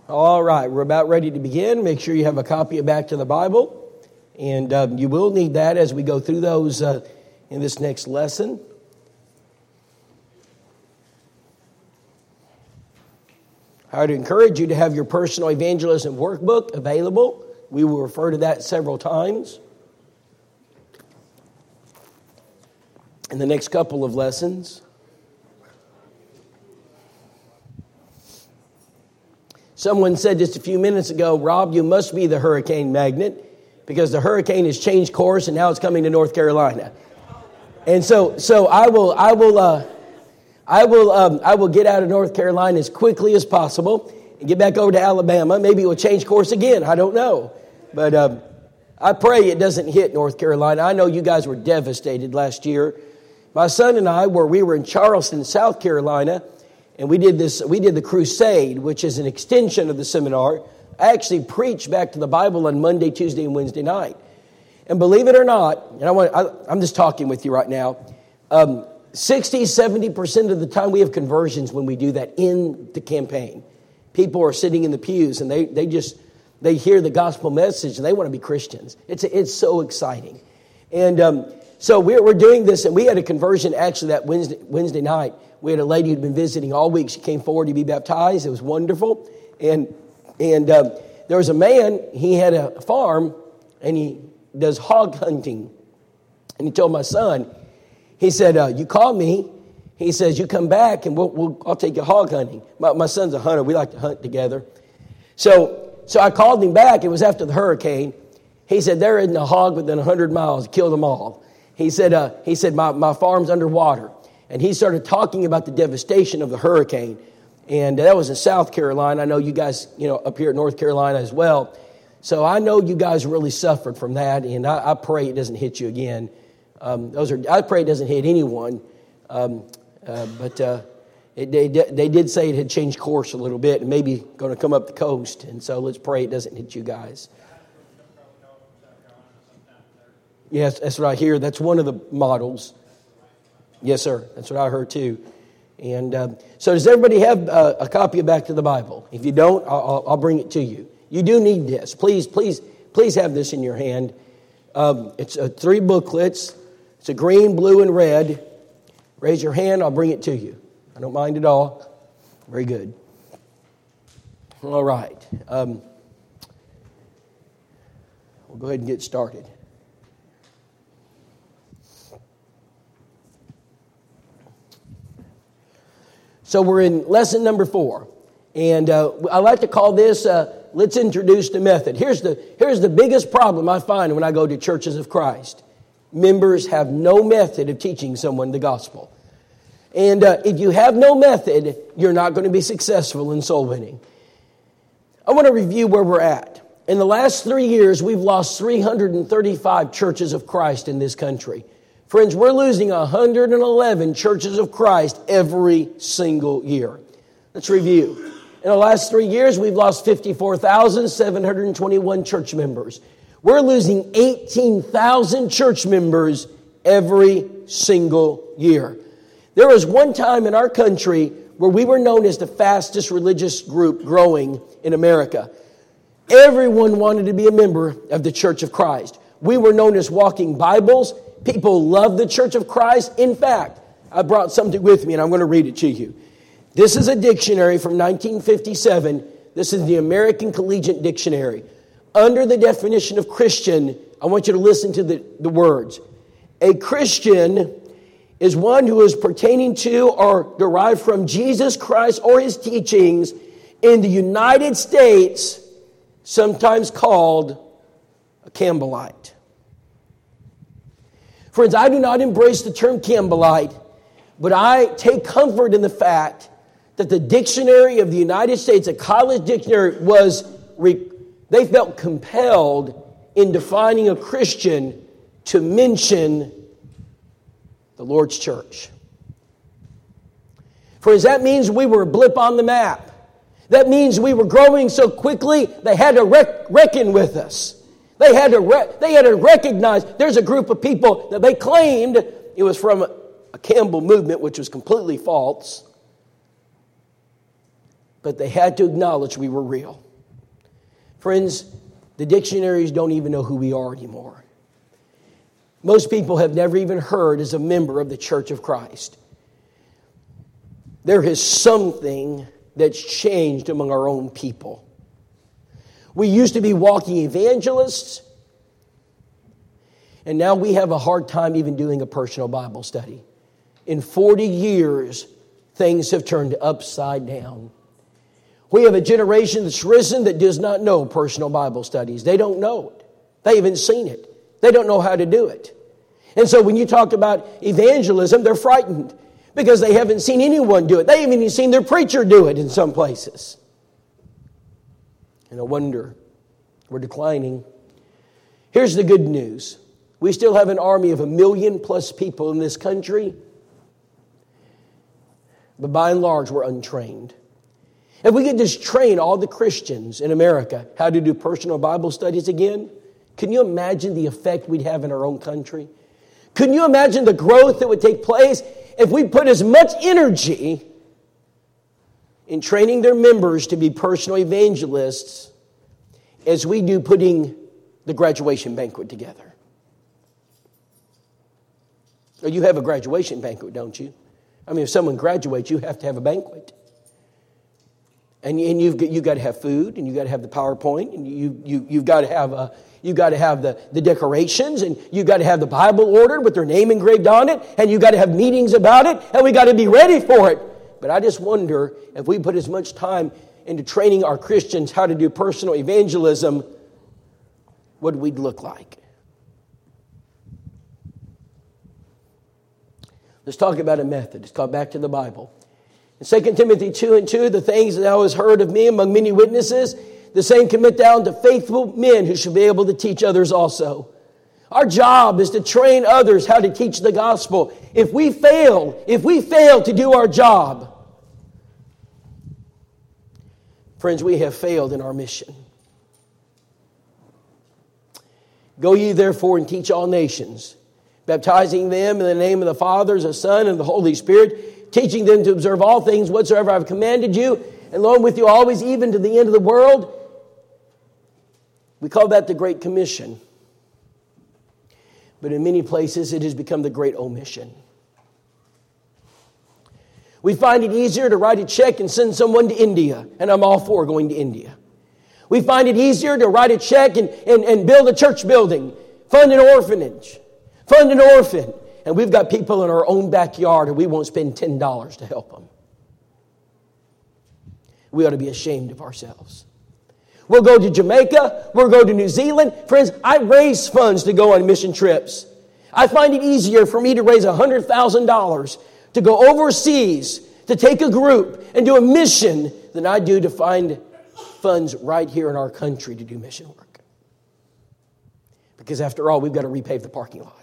All right, we're about ready to begin. Make sure you have a copy of Back to the Bible. And you will need that as we go through those in this next lesson. I would encourage you to have your personal evangelism workbook available. We will refer to that several times in the next couple of lessons. Someone said just a few minutes ago, Rob, you must be the hurricane magnet because the hurricane has changed course and now it's coming to North Carolina. And so I will get out of North Carolina as quickly as possible and get back over to Alabama. Maybe it will change course again. I don't know. But I pray it doesn't hit North Carolina. I know you guys were devastated last year. My son and I we were in Charleston, South Carolina, and we did the crusade, which is an extension of the seminar. I actually preached Back to the Bible on Monday, Tuesday, and Wednesday night. And believe it or not, and I'm just talking with you right now, 60-70% of the time we have conversions when we do that in the campaign. People are sitting in the pews and they hear the gospel message and they want to be Christians. It's so exciting. And so we're doing this, and we had a conversion actually that Wednesday night. We had a lady who'd been visiting all week. She came forward to be baptized. It was wonderful. And there was a man, he had a farm, and he does hog hunting. And he told my son, he said, you call me. He says, you come back, and I'll take you hog hunting. My son's a hunter. We like to hunt together. So I called him back. It was after the hurricane. He said, there isn't a hog within 100 miles. Killed them all. He said, my farm's underwater. And he started talking about the devastation of the hurricane. And that was in South Carolina. I know you guys, up here in North Carolina as well. So I know you guys really suffered from that. And I pray it doesn't hit you again. I pray it doesn't hit anyone. But they did say it had changed course a little bit and maybe going to come up the coast. And so let's pray it doesn't hit you guys. Yes, that's what I hear. That's one of the models. Yes, sir. That's what I heard too. And so does everybody have a copy of Back to the Bible? If you don't, I'll bring it to you. You do need this. Please have this in your hand. It's 3 booklets. It's a green, blue, and red. Raise your hand. I'll bring it to you. I don't mind at all. Very good. All right. We'll go ahead and get started. So we're in lesson number 4. And I like to call this, let's introduce the method. Here's the biggest problem I find when I go to churches of Christ. Members have no method of teaching someone the gospel. And if you have no method, you're not going to be successful in soul winning. I want to review where we're at. In the last 3 years, we've lost 335 churches of Christ in this country. Friends, we're losing 111 churches of Christ every single year. Let's review. In the last 3 years, we've lost 54,721 church members. We're losing 18,000 church members every single year. There was one time in our country where we were known as the fastest religious group growing in America. Everyone wanted to be a member of the Church of Christ. We were known as walking Bibles. People loved the Church of Christ. In fact, I brought something with me, and I'm going to read it to you. This is a dictionary from 1957. This is the American Collegiate Dictionary. Under the definition of Christian, I want you to listen to the words. A Christian is one who is pertaining to or derived from Jesus Christ or his teachings in the United States, sometimes called a Campbellite. Friends, I do not embrace the term Campbellite, but I take comfort in the fact that the dictionary of the United States, a college dictionary, they felt compelled in defining a Christian to mention the Lord's church. Friends, that means we were a blip on the map. That means we were growing so quickly, they had to reckon with us. They had to recognize there's a group of people that they claimed it was from a Campbell movement, which was completely false. but they had to acknowledge we were real. Friends, the dictionaries don't even know who we are anymore. Most people have never even heard as a member of the Church of Christ. There is something that's changed among our own people. We used to be walking evangelists, and now we have a hard time even doing a personal Bible study. In 40 years, things have turned upside down. We have a generation that's risen that does not know personal Bible studies. They don't know it. They haven't seen it. They don't know how to do it. And so when you talk about evangelism, they're frightened because they haven't seen anyone do it. They haven't even seen their preacher do it in some places. And no wonder we're declining. Here's the good news. We still have an army of 1 million plus people in this country, but by and large, we're untrained. If we could just train all the Christians in America how to do personal Bible studies again, can you imagine the effect we'd have in our own country? Can you imagine the growth that would take place if we put as much energy in training their members to be personal evangelists as we do putting the graduation banquet together? You have a graduation banquet, don't you? I mean, if someone graduates, you have to have a banquet. And you've got to have food, and you've got to have the PowerPoint, and you've got to have the decorations, and you've got to have the Bible ordered with their name engraved on it, and you've got to have meetings about it, and we've got to be ready for it. But I just wonder if we put as much time into training our Christians how to do personal evangelism, what we'd look like. Let's talk about a method. Let's go back to the Bible. In 2 Timothy 2:2, the things that thou hast heard of me among many witnesses, the same commit down to faithful men who shall be able to teach others also. Our job is to train others how to teach the gospel. If we fail to do our job, friends, we have failed in our mission. Go ye therefore and teach all nations, baptizing them in the name of the Father, the Son, and the Holy Spirit, teaching them to observe all things whatsoever I have commanded you, and lo, I'm with you always, even to the end of the world. We call that the Great Commission. But in many places, it has become the Great Omission. We find it easier to write a check and send someone to India, and I'm all for going to India. We find it easier to write a check and build a church building, fund an orphanage, fund an orphan. And we've got people in our own backyard and we won't spend $10 to help them. We ought to be ashamed of ourselves. We'll go to Jamaica. We'll go to New Zealand. Friends, I raise funds to go on mission trips. I find it easier for me to raise $100,000 to go overseas to take a group and do a mission than I do to find funds right here in our country to do mission work. Because after all, we've got to repave the parking lot.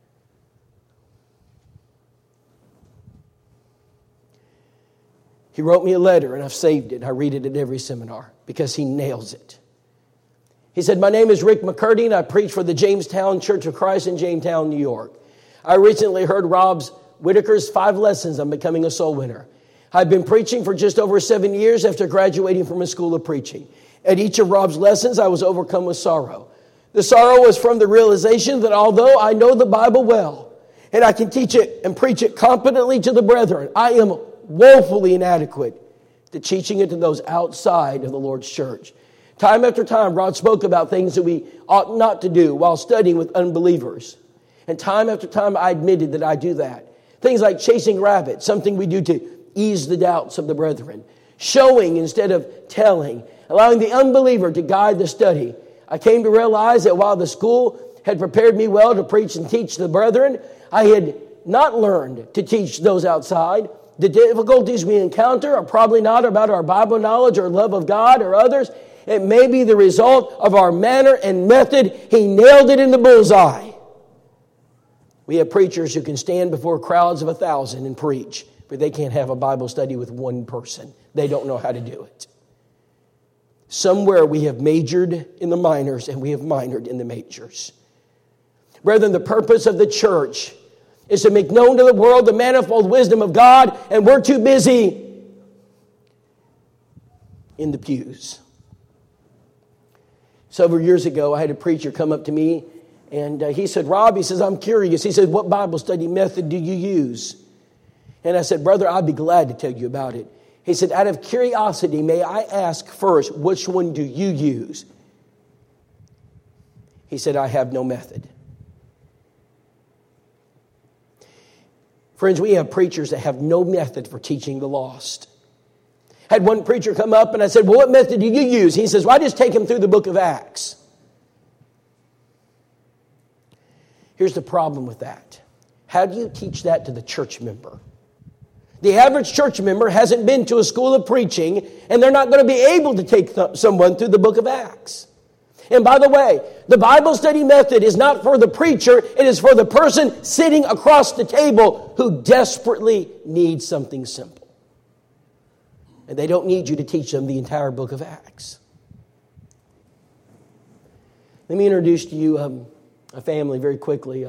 He wrote me a letter, and I've saved it. I read it at every seminar because he nails it. He said, my name is Rick McCurdy, and I preach for the Jamestown Church of Christ in Jamestown, New York. I recently heard Rob Whitaker's 5 lessons on becoming a soul winner. I've been preaching for just over 7 years after graduating from a school of preaching. At each of Rob's lessons, I was overcome with sorrow. The sorrow was from the realization that although I know the Bible well, and I can teach it and preach it competently to the brethren, I am woefully inadequate to teaching it to those outside of the Lord's church. Time after time, Rod spoke about things that we ought not to do while studying with unbelievers. And time after time, I admitted that I do that. Things like chasing rabbits, something we do to ease the doubts of the brethren. Showing instead of telling. Allowing the unbeliever to guide the study. I came to realize that while the school had prepared me well to preach and teach the brethren, I had not learned to teach those outside. The difficulties we encounter are probably not about our Bible knowledge or love of God or others. It may be the result of our manner and method. He nailed it in the bullseye. We have preachers who can stand before crowds of 1,000 and preach, but they can't have a Bible study with one person. They don't know how to do it. Somewhere we have majored in the minors and we have minored in the majors. Brethren, the purpose of the church is to make known to the world the manifold wisdom of God, and we're too busy in the pews. Several years ago, I had a preacher come up to me, and he said, Rob, he says, I'm curious. He said, what Bible study method do you use? And I said, brother, I'd be glad to tell you about it. He said, out of curiosity, may I ask first, which one do you use? He said, I have no method. Friends, we have preachers that have no method for teaching the lost. I had one preacher come up and I said, well, what method do you use? He says, well, I just take him through the book of Acts. Here's the problem with that. How do you teach that to the church member? The average church member hasn't been to a school of preaching, and they're not going to be able to take someone through the book of Acts. And by the way, the Bible study method is not for the preacher, it is for the person sitting across the table who desperately needs something simple. And they don't need you to teach them the entire book of Acts. Let me introduce to you a family very quickly.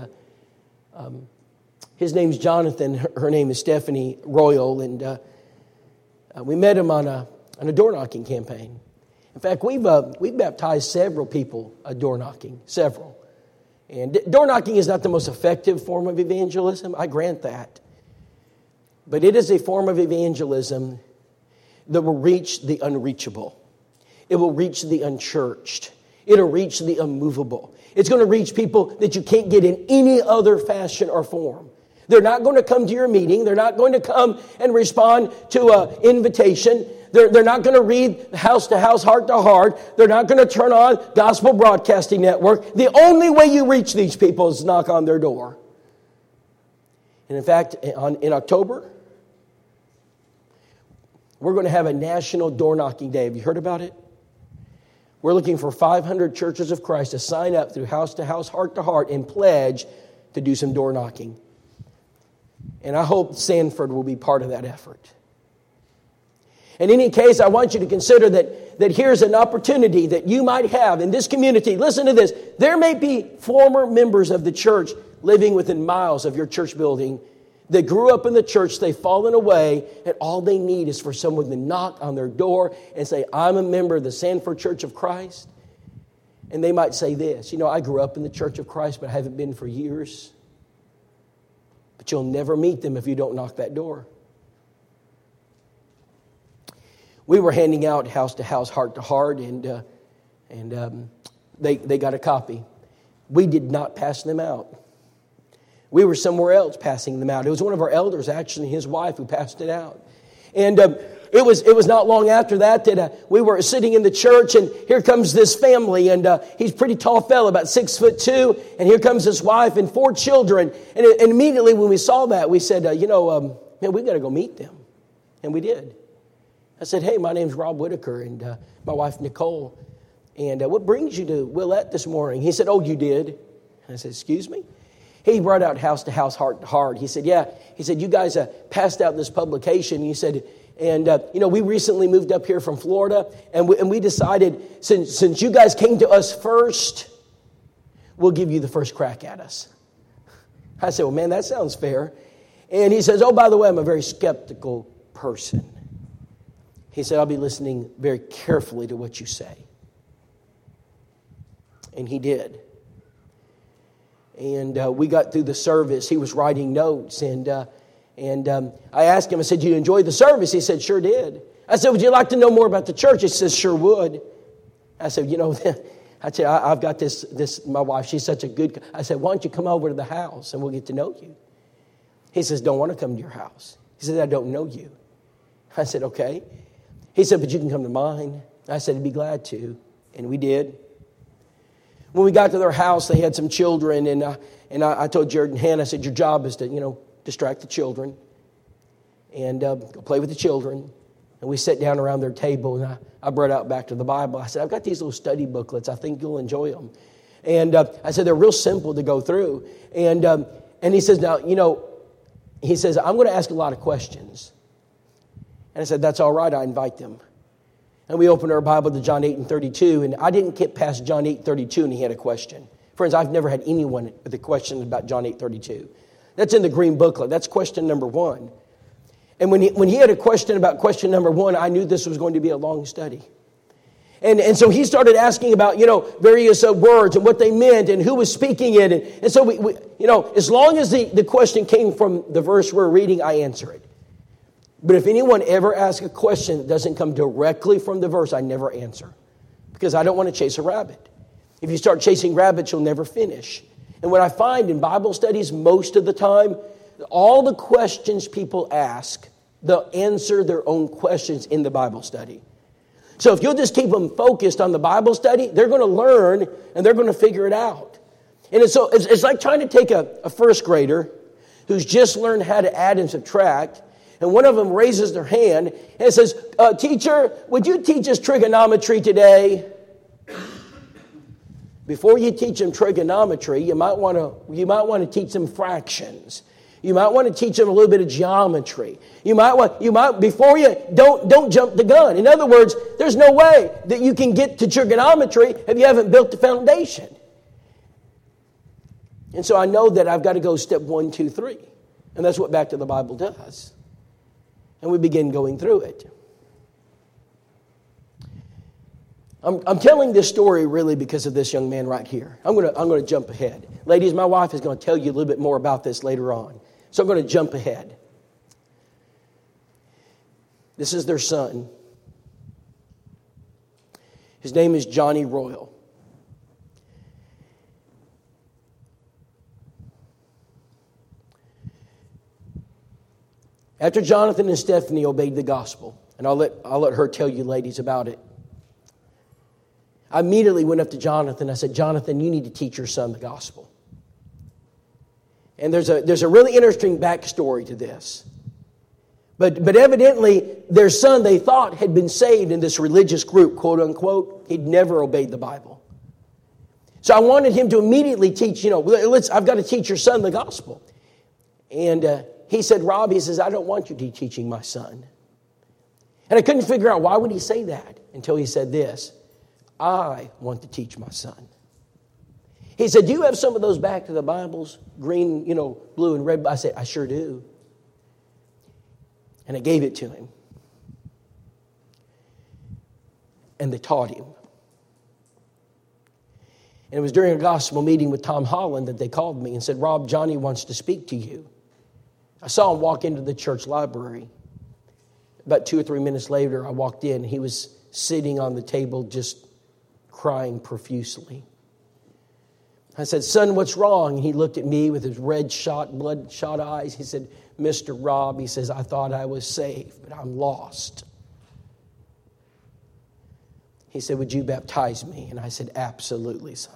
His name's Jonathan. Her name is Stephanie Royal. And we met him on a door knocking campaign. In fact, we've baptized several people door knocking, several. And door knocking is not the most effective form of evangelism. I grant that. But it is a form of evangelism that will reach the unreachable. It will reach the unchurched. It'll reach the unmovable. It's going to reach people that you can't get in any other fashion or form. They're not going to come to your meeting. They're not going to come and respond to an invitation. They're not going to read house to house, heart to heart. They're not going to turn on Gospel Broadcasting Network. The only way you reach these people is knock on their door. And in fact, in October, we're going to have a national door knocking day. Have you heard about it? We're looking for 500 churches of Christ to sign up through house to house, heart to heart, and pledge to do some door knocking. And I hope Sanford will be part of that effort. In any case, I want you to consider that here's an opportunity that you might have in this community. Listen to this. There may be former members of the church living within miles of your church building that grew up in the church, they've fallen away, and all they need is for someone to knock on their door and say, I'm a member of the Sanford Church of Christ. And they might say this, I grew up in the Church of Christ, but I haven't been for years. But you'll never meet them if you don't knock that door. We were handing out house to house, heart to heart, and they got a copy. We did not pass them out. We were somewhere else passing them out. It was one of our elders, actually, his wife, who passed it out. And it was not long after that we were sitting in the church, and here comes this family, and he's a pretty tall fellow, about 6'2", and here comes his wife and 4 children. And immediately when we saw that, we said, man, we got to go meet them. And we did. I said, hey, my name's Rob Whitaker, and my wife, Nicole. And what brings you to Willette this morning? He said, oh, you did? And I said, excuse me? He brought out house to house, heart to heart. He said, yeah. He said, you guys passed out this publication. He said, and we recently moved up here from Florida, and we decided, since you guys came to us first, we'll give you the first crack at us. I said, well, man, that sounds fair. And he says, oh, by the way, I'm a very skeptical person. He said, I'll be listening very carefully to what you say. And he did. And we got through the service. He was writing notes. And I asked him, I said, did you enjoy the service? He said, sure did. I said, would you like to know more about the church? He says, sure would. I said, I've got this, my wife, she's such a good, I said, why don't you come over to the house and we'll get to know you? He says, don't want to come to your house. He said, I don't know you. I said, okay. He said, but you can come to mine. I said, I'd be glad to. And we did. When we got to their house, they had some children, and I told Jared and Hannah, I said, your job is to, distract the children and go play with the children. And we sat down around their table, and I brought out back to the Bible. I said, I've got these little study booklets. I think you'll enjoy them. And I said, they're real simple to go through. And he says, now, he says, I'm going to ask a lot of questions. And I said, that's all right. I invite them. And we opened our Bible to John 8:32, and I didn't get past John 8:32, and he had a question. Friends, I've never had anyone with a question about John 8:32. That's in the green booklet. That's question number 1. And when he had a question about question number 1, I knew this was going to be a long study. And so he started asking about, various words and what they meant and who was speaking it. And so, we as long as the question came from the verse we're reading, I answer it. But if anyone ever asks a question that doesn't come directly from the verse, I never answer. Because I don't want to chase a rabbit. If you start chasing rabbits, you'll never finish. And what I find in Bible studies most of the time, all the questions people ask, they'll answer their own questions in the Bible study. So if you'll just keep them focused on the Bible study, they're going to learn and they're going to figure it out. And it's like trying to take a first grader who's just learned how to add and subtract, and one of them raises their hand and says, "Teacher, would you teach us trigonometry today?" Before you teach them trigonometry, you might want to teach them fractions. You might want to teach them a little bit of geometry. Before you don't jump the gun. In other words, there's no way that you can get to trigonometry if you haven't built the foundation. And so I know that I've got to go step 1, 2, 3. And that's what Back to the Bible does. And we begin going through it. I'm telling this story really because of this young man right here. I'm going to jump ahead. Ladies, my wife is going to tell you a little bit more about this later on. So I'm going to jump ahead. This is their son. His name is Johnny Royal. After Jonathan and Stephanie obeyed the gospel, and I'll let her tell you ladies about it, I immediately went up to Jonathan. I said, "Jonathan, you need to teach your son the gospel." And there's a really interesting backstory to this. But evidently, their son, they thought, had been saved in this religious group, quote unquote. He'd never obeyed the Bible. So I wanted him to immediately teach, I've got to teach your son the gospel. And he said, "Rob," he says, "I don't want you to be teaching my son." And I couldn't figure out why would he say that until he said this: "I want to teach my son." He said, "Do you have some of those Back to the Bibles? Green, blue and red." I said, "I sure do." And I gave it to him. And they taught him. And it was during a gospel meeting with Tom Holland that they called me and said, "Rob, Johnny wants to speak to you." I saw him walk into the church library. About 2 or 3 minutes later, I walked in. He was sitting on the table just crying profusely. I said, "Son, what's wrong?" And he looked at me with his bloodshot eyes. He said, "Mr. Rob," he says, "I thought I was saved, but I'm lost." He said, "Would you baptize me?" And I said, "Absolutely, son."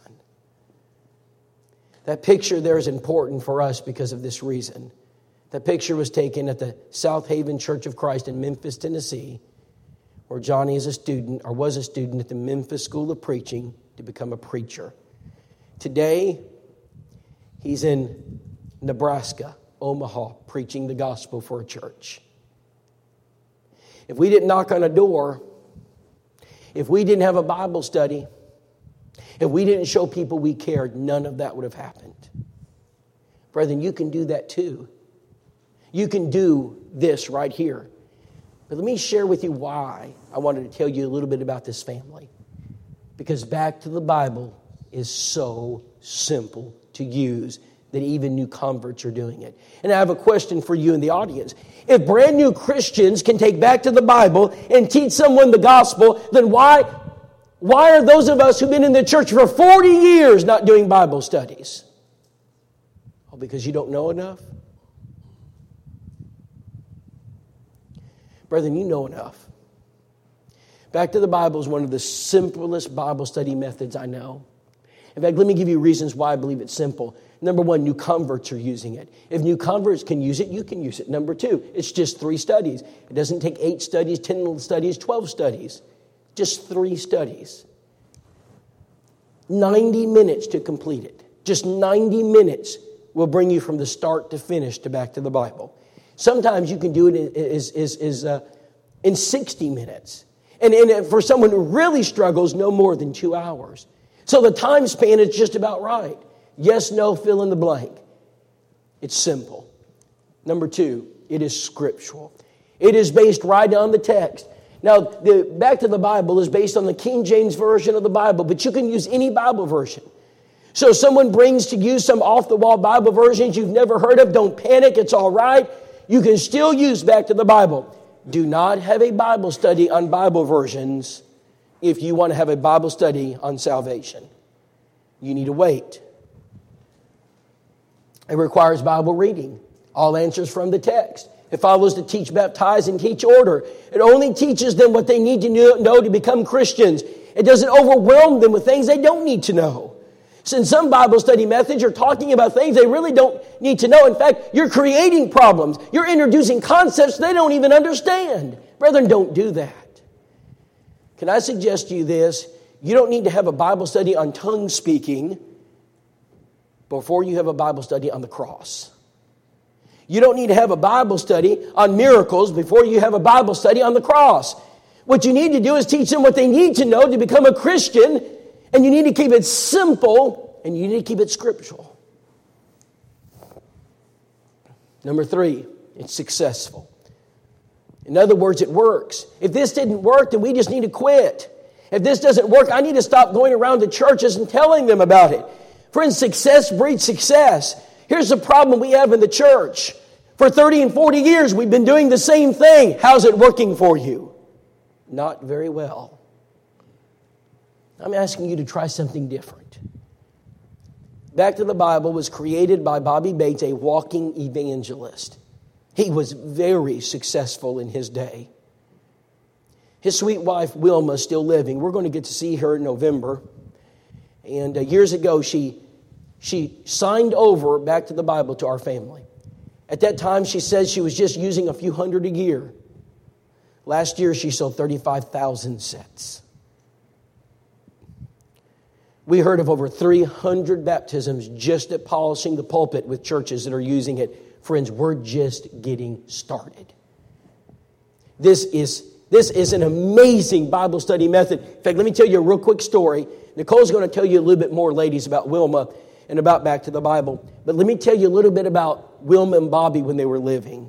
That picture there is important for us because of this reason. That picture was taken at the South Haven Church of Christ in Memphis, Tennessee, where Johnny was a student at the Memphis School of Preaching to become a preacher. Today, he's in Nebraska, Omaha, preaching the gospel for a church. If we didn't knock on a door, if we didn't have a Bible study, if we didn't show people we cared, none of that would have happened. Brethren, you can do that too. You can do this right here. But let me share with you why I wanted to tell you a little bit about this family. Because Back to the Bible is so simple to use that even new converts are doing it. And I have a question for you in the audience. If brand new Christians can take Back to the Bible and teach someone the gospel, then why are those of us who've been in the church for 40 years not doing Bible studies? Oh, because you don't know enough? Brethren, you know enough. Back to the Bible is one of the simplest Bible study methods I know. In fact, let me give you reasons why I believe it's simple. Number 1, new converts are using it. If new converts can use it, you can use it. Number 2, it's just 3 studies. It doesn't take 8 studies, 10 studies, 12 studies. Just 3 studies. 90 minutes to complete it. Just 90 minutes will bring you from the start to finish to Back to the Bible. Sometimes you can do it in 60 minutes. And for someone who really struggles, no more than 2 hours. So the time span is just about right. Yes, no, fill in the blank. It's simple. Number 2, it is scriptural. It is based right on the text. Now, Back to the Bible is based on the King James Version of the Bible, but you can use any Bible version. So if someone brings to you some off-the-wall Bible versions you've never heard of, don't panic, it's all right. You can still use Back to the Bible. Do not have a Bible study on Bible versions if you want to have a Bible study on salvation. You need to wait. It requires Bible reading. All answers from the text. It follows to teach, baptize, and teach order. It only teaches them what they need to know to become Christians. It doesn't overwhelm them with things they don't need to know. Since some Bible study methods are talking about things they really don't need to know. In fact, you're creating problems. You're introducing concepts they don't even understand. Brethren, don't do that. Can I suggest to you this? You don't need to have a Bible study on tongue speaking before you have a Bible study on the cross. You don't need to have a Bible study on miracles before you have a Bible study on the cross. What you need to do is teach them what they need to know to become a Christian, and you need to keep it simple, and you need to keep it scriptural. Number 3, it's successful. In other words, it works. If this didn't work, then we just need to quit. If this doesn't work, I need to stop going around to churches and telling them about it. Friends, success breeds success. Here's the problem we have in the church. For 30 and 40 years, we've been doing the same thing. How's it working for you? Not very well. I'm asking you to try something different. Back to the Bible was created by Bobby Bates, a walking evangelist. He was very successful in his day. His sweet wife, Wilma, is still living. We're going to get to see her in November. And years ago, she signed over Back to the Bible to our family. At that time, she says she was just using a few hundred a year. Last year, she sold 35,000 sets. We heard of over 300 baptisms just at polishing the pulpit with churches that are using it. Friends, we're just getting started. This is an amazing Bible study method. In fact, let me tell you a real quick story. Nicole's going to tell you a little bit more, ladies, about Wilma and about Back to the Bible. But let me tell you a little bit about Wilma and Bobby when they were living.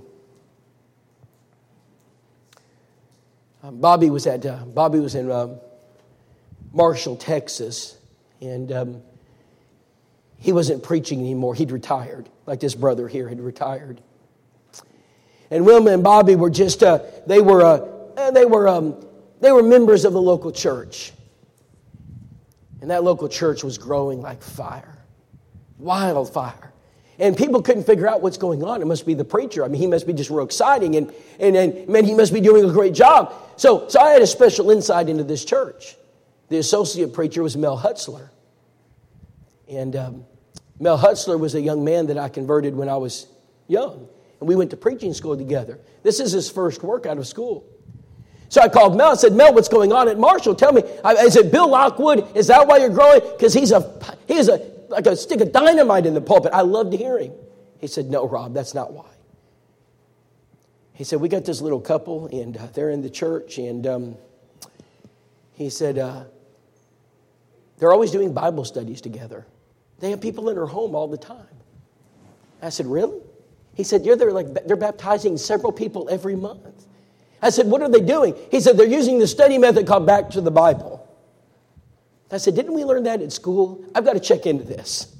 Bobby was in Marshall, Texas, and he wasn't preaching anymore. He'd retired, like this brother here had retired. And Wilma and Bobby were just they were members of the local church, and that local church was growing like fire, wildfire. And people couldn't figure out what's going on. It must be the preacher. I mean, he must be just real exciting, and man, he must be doing a great job. So I had a special insight into this church. The associate preacher was Mel Hutzler. And Mel Hutzler was a young man that I converted when I was young. And we went to preaching school together. This is his first work out of school. So I called Mel and said, Mel, what's going on at Marshall? Tell me, is it Bill Lockwood? Is that why you're growing? Because he's like a stick of dynamite in the pulpit. I love to hear him. He said, no, Rob, that's not why. He said, we got this little couple, and they're in the church, and he said, they're always doing Bible studies together. They have people in their home all the time. I said, really? He said, yeah, they're baptizing several people every month. I said, what are they doing? He said, they're using the study method called Back to the Bible. I said, didn't we learn that at school? I've got to check into this.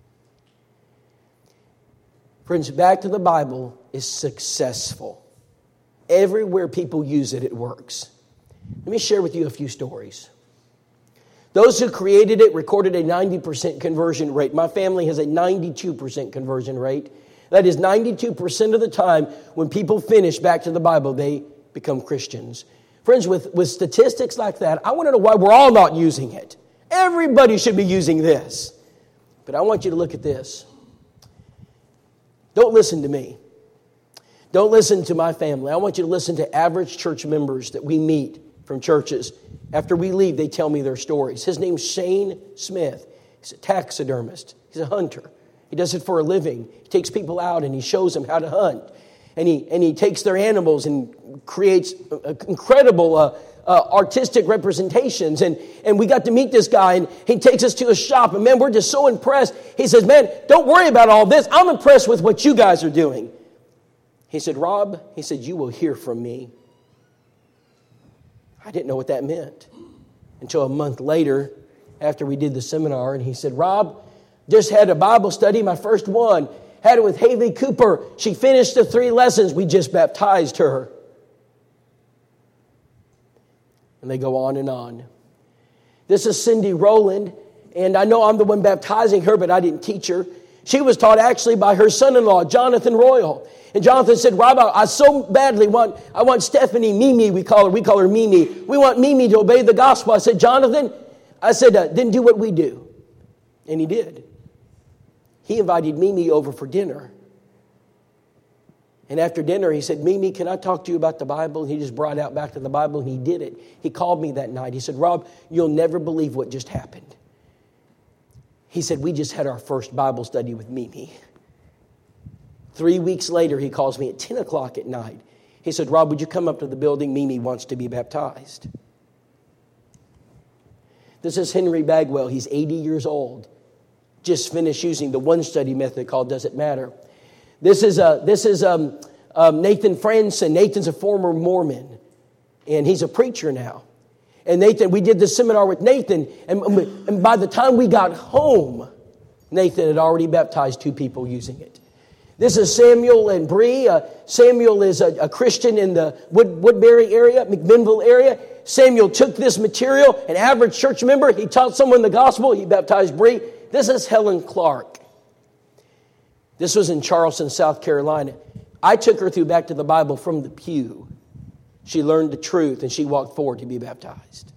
Friends, Back to the Bible is successful. Everywhere people use it, it works. Let me share with you a few stories. Those who created it recorded a 90% conversion rate. My family has a 92% conversion rate. That is 92% of the time when people finish Back to the Bible, they become Christians. Friends, with statistics like that, I want to know why we're all not using it. Everybody should be using this. But I want you to look at this. Don't listen to me. Don't listen to my family. I want you to listen to average church members that we meet from churches. After we leave, they tell me their stories. His name's Shane Smith. He's a taxidermist. He's a hunter. He does it for a living. He takes people out and he shows them how to hunt. And he takes their animals and creates incredible artistic representations. And we got to meet this guy, and he takes us to a shop. And man, we're just so impressed. He says, man, don't worry about all this. I'm impressed with what you guys are doing. He said, Rob, he said, you will hear from me. I didn't know what that meant until a month later after we did the seminar. And he said, Rob, just had a Bible study, my first one. Had it with Haley Cooper. She finished the 3 lessons. We just baptized her. And they go on and on. This is Cindy Rowland. And I know I'm the one baptizing her, but I didn't teach her. She was taught actually by her son-in-law, Jonathan Royal. And Jonathan said, Rob, I so badly want Stephanie, Mimi, we call her Mimi. We want Mimi to obey the gospel. I said, Jonathan, then do what we do. And he did. He invited Mimi over for dinner. And after dinner, he said, Mimi, can I talk to you about the Bible? And he just brought out back to the Bible, and he did it. He called me that night. He said, Rob, you'll never believe what just happened. He said, we just had our first Bible study with Mimi. 3 weeks later, he calls me at 10 o'clock at night. He said, Rob, would you come up to the building? Mimi wants to be baptized. This is Henry Bagwell. He's 80 years old. Just finished using the one study method called Does It Matter? This is Nathan Franson. Nathan's a former Mormon, and he's a preacher now. And Nathan, we did the seminar with Nathan, and by the time we got home, Nathan had already baptized 2 people using it. This is Samuel and Bree. Samuel is a Christian in the Woodbury area, McMinnville area. Samuel took this material, an average church member. He taught someone the gospel. He baptized Bree. This is Helen Clark. This was in Charleston, South Carolina. I took her through Back to the Bible from the pew. She learned the truth, and she walked forward to be baptized.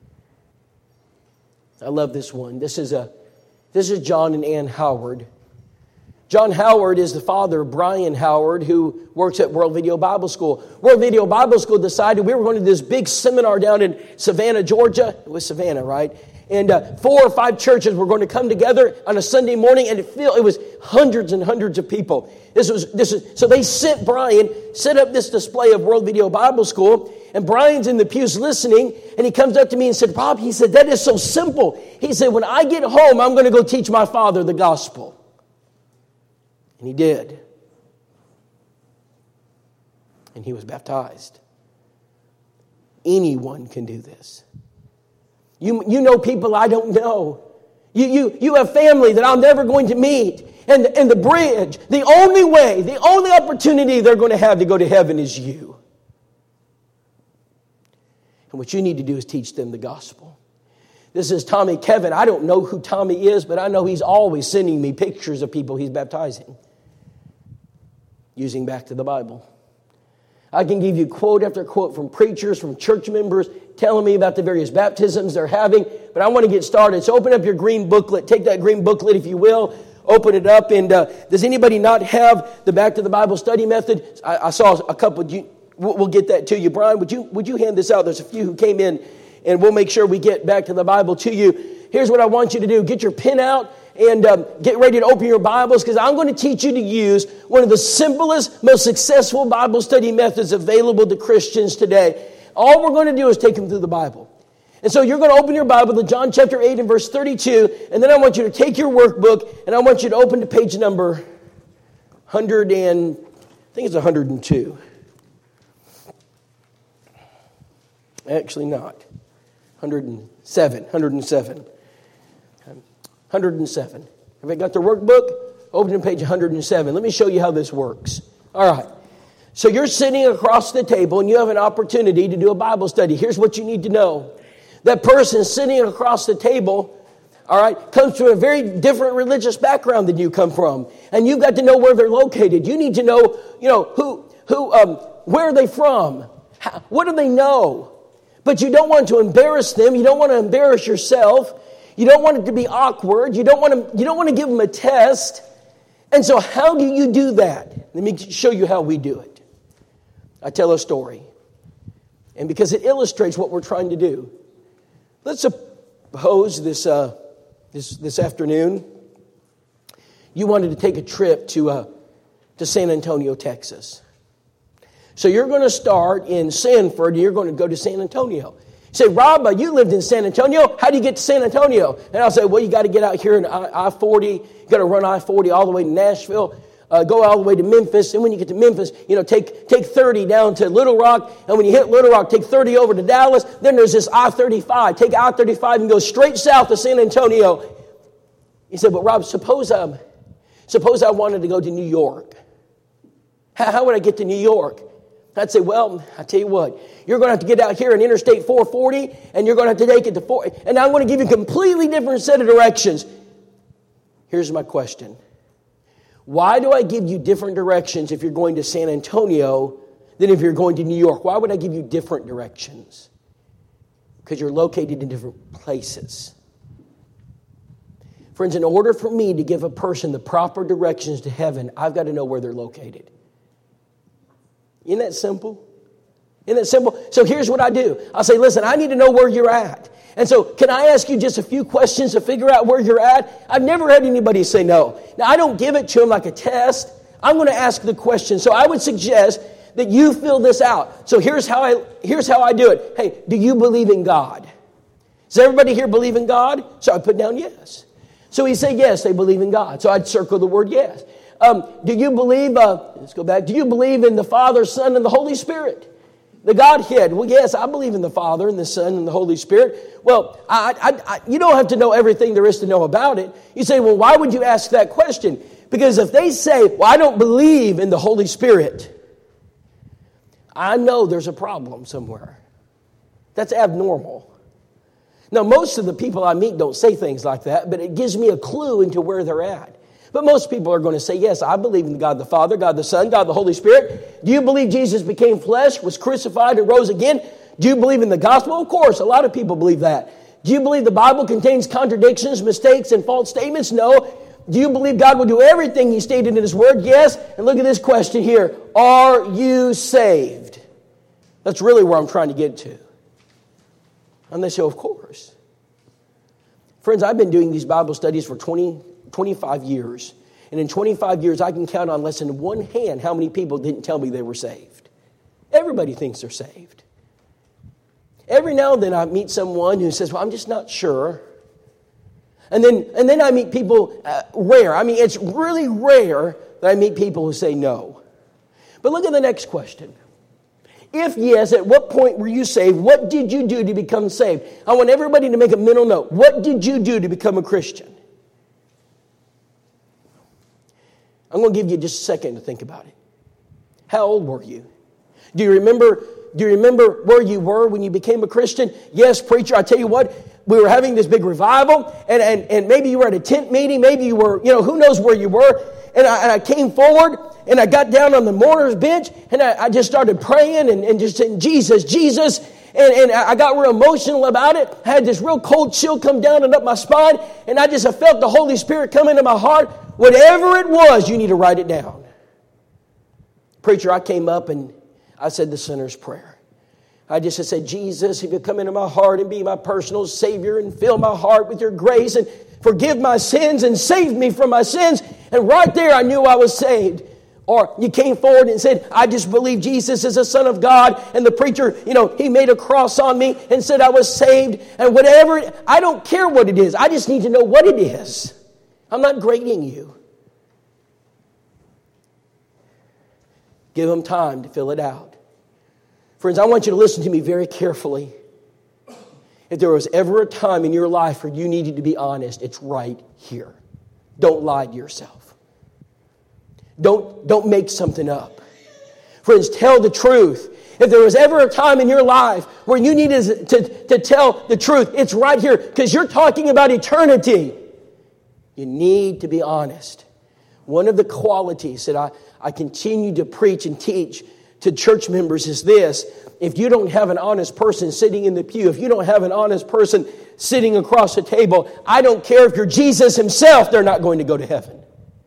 I love this one. This is John and Ann Howard. John Howard is the father of Brian Howard, who works at World Video Bible School. World Video Bible School decided we were going to do this big seminar down in Savannah, Georgia. It was Savannah, right? And 4 or 5 churches were going to come together on a Sunday morning, and it was hundreds and hundreds of people. So they sent Brian, set up this display of World Video Bible School, and Brian's in the pews listening, and he comes up to me and said, Rob, he said, that is so simple. He said, when I get home, I'm going to go teach my father the gospel. And he did. And he was baptized. Anyone can do this. You know people I don't know. You have family that I'm never going to meet. And the bridge, the only way, the only opportunity they're going to have to go to heaven is you. And what you need to do is teach them the gospel. This is Tommy Kevin. I don't know who Tommy is, but I know he's always sending me pictures of people he's baptizing. Using Back to the Bible. I can give you quote after quote from preachers, from church members, telling me about the various baptisms they're having. But I want to get started. So open up your green booklet. Take that green booklet, if you will. Open it up. And does anybody not have the Back to the Bible study method? I saw a couple. We'll get that to you. Brian, would you hand this out? There's a few who came in, and we'll make sure we get Back to the Bible to you. Here's what I want you to do. Get your pen out and get ready to open your Bibles, because I'm going to teach you to use one of the simplest, most successful Bible study methods available to Christians today. All we're going to do is take them through the Bible. And so you're going to open your Bible to John chapter 8 and verse 32, and then I want you to take your workbook, and I want you to open to page number 100 and, I think it's 102. Actually not. 107. 107. Have I got the workbook? Open to page 107. Let me show you how this works. All right. So you're sitting across the table and you have an opportunity to do a Bible study. Here's what you need to know. That person sitting across the table, all right, comes from a very different religious background than you come from. And you've got to know where they're located. You need to know, where are they from? What do they know? But you don't want to embarrass them. You don't want to embarrass yourself. You don't want it to be awkward. You don't want to give them a test. And so how do you do that? Let me show you how we do it. I tell a story. And because it illustrates what we're trying to do. Let's suppose this afternoon you wanted to take a trip to San Antonio, Texas. So you're going to start in Sanford and you're going to go to San Antonio. You say, Rob, you lived in San Antonio. How do you get to San Antonio? And I'll say, well, you got to get out here in I-40. You got to run I-40 all the way to Nashville. go all the way to Memphis. And when you get to Memphis, take 30 down to Little Rock. And when you hit Little Rock, take 30 over to Dallas. Then there's this I-35. Take I-35 and go straight south to San Antonio. He said, but Rob, suppose I wanted to go to New York. How would I get to New York? I'd say, well, I tell you what, you're going to have to get out here in Interstate 440, and you're going to have to take it to 4. And I'm going to give you a completely different set of directions. Here's my question. Why do I give you different directions if you're going to San Antonio than if you're going to New York? Why would I give you different directions? Because you're located in different places. Friends, in order for me to give a person the proper directions to heaven, I've got to know where they're located. Isn't that simple? Isn't that simple? So here's what I do. I'll say, listen, I need to know where you're at. And so can I ask you just a few questions to figure out where you're at? I've never had anybody say no. Now, I don't give it to them like a test. I'm going to ask the question. So I would suggest that you fill this out. So here's how I do it. Hey, do you believe in God? Does everybody here believe in God? So I put down yes. So he said yes, they believe in God. So I'd circle the word yes. Do you believe, let's go back. Do you believe in the Father, Son, and the Holy Spirit? The Godhead. Well, yes, I believe in the Father and the Son and the Holy Spirit. Well, you don't have to know everything there is to know about it. You say, well, why would you ask that question? Because if they say, well, I don't believe in the Holy Spirit, I know there's a problem somewhere. That's abnormal. Now, most of the people I meet don't say things like that, but it gives me a clue into where they're at. But most people are going to say, yes, I believe in God the Father, God the Son, God the Holy Spirit. Do you believe Jesus became flesh, was crucified, and rose again? Do you believe in the gospel? Of course, a lot of people believe that. Do you believe the Bible contains contradictions, mistakes, and false statements? No. Do you believe God will do everything He stated in His Word? Yes. And look at this question here. Are you saved? That's really where I'm trying to get to. And they say, of course. Friends, I've been doing these Bible studies for 25 years. And in 25 years, I can count on less than one hand how many people didn't tell me they were saved. Everybody thinks they're saved. Every now and then I meet someone who says, well, I'm just not sure. And then I meet people, rare. I mean, it's really rare that I meet people who say no. But look at the next question. If yes, at what point were you saved? What did you do to become saved? I want everybody to make a mental note. What did you do to become a Christian? I'm going to give you just a second to think about it. How old were you? Do you remember where you were when you became a Christian? Yes, preacher, I tell you what, we were having this big revival, and maybe you were at a tent meeting, maybe you were, who knows where you were, and I came forward, and I got down on the mourner's bench, and I just started praying and just saying, Jesus, Jesus, and I got real emotional about it. I had this real cold chill come down and up my spine, and I felt the Holy Spirit come into my heart. Whatever it was, you need to write it down. Preacher, I came up and I said the sinner's prayer. I just said, Jesus, if you come into my heart and be my personal Savior and fill my heart with your grace and forgive my sins and save me from my sins. And right there, I knew I was saved. Or you came forward and said, I just believe Jesus is the Son of God. And the preacher, he made a cross on me and said I was saved. And whatever, I don't care what it is. I just need to know what it is. I'm not grading you. Give them time to fill it out. Friends, I want you to listen to me very carefully. If there was ever a time in your life where you needed to be honest, it's right here. Don't lie to yourself. Don't make something up. Friends, tell the truth. If there was ever a time in your life where you needed to tell the truth, it's right here because you're talking about eternity. You need to be honest. One of the qualities that I continue to preach and teach to church members is this. If you don't have an honest person sitting in the pew, if you don't have an honest person sitting across the table, I don't care if you're Jesus Himself, they're not going to go to heaven.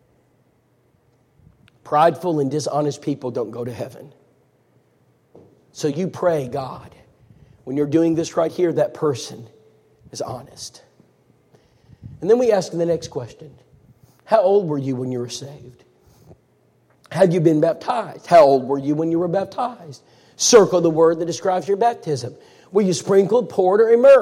Prideful and dishonest people don't go to heaven. So you pray, God, when you're doing this right here, that person is honest. And then we ask the next question. How old were you when you were saved? Had you been baptized? How old were you when you were baptized? Circle the word that describes your baptism. Were you sprinkled, poured, or immersed?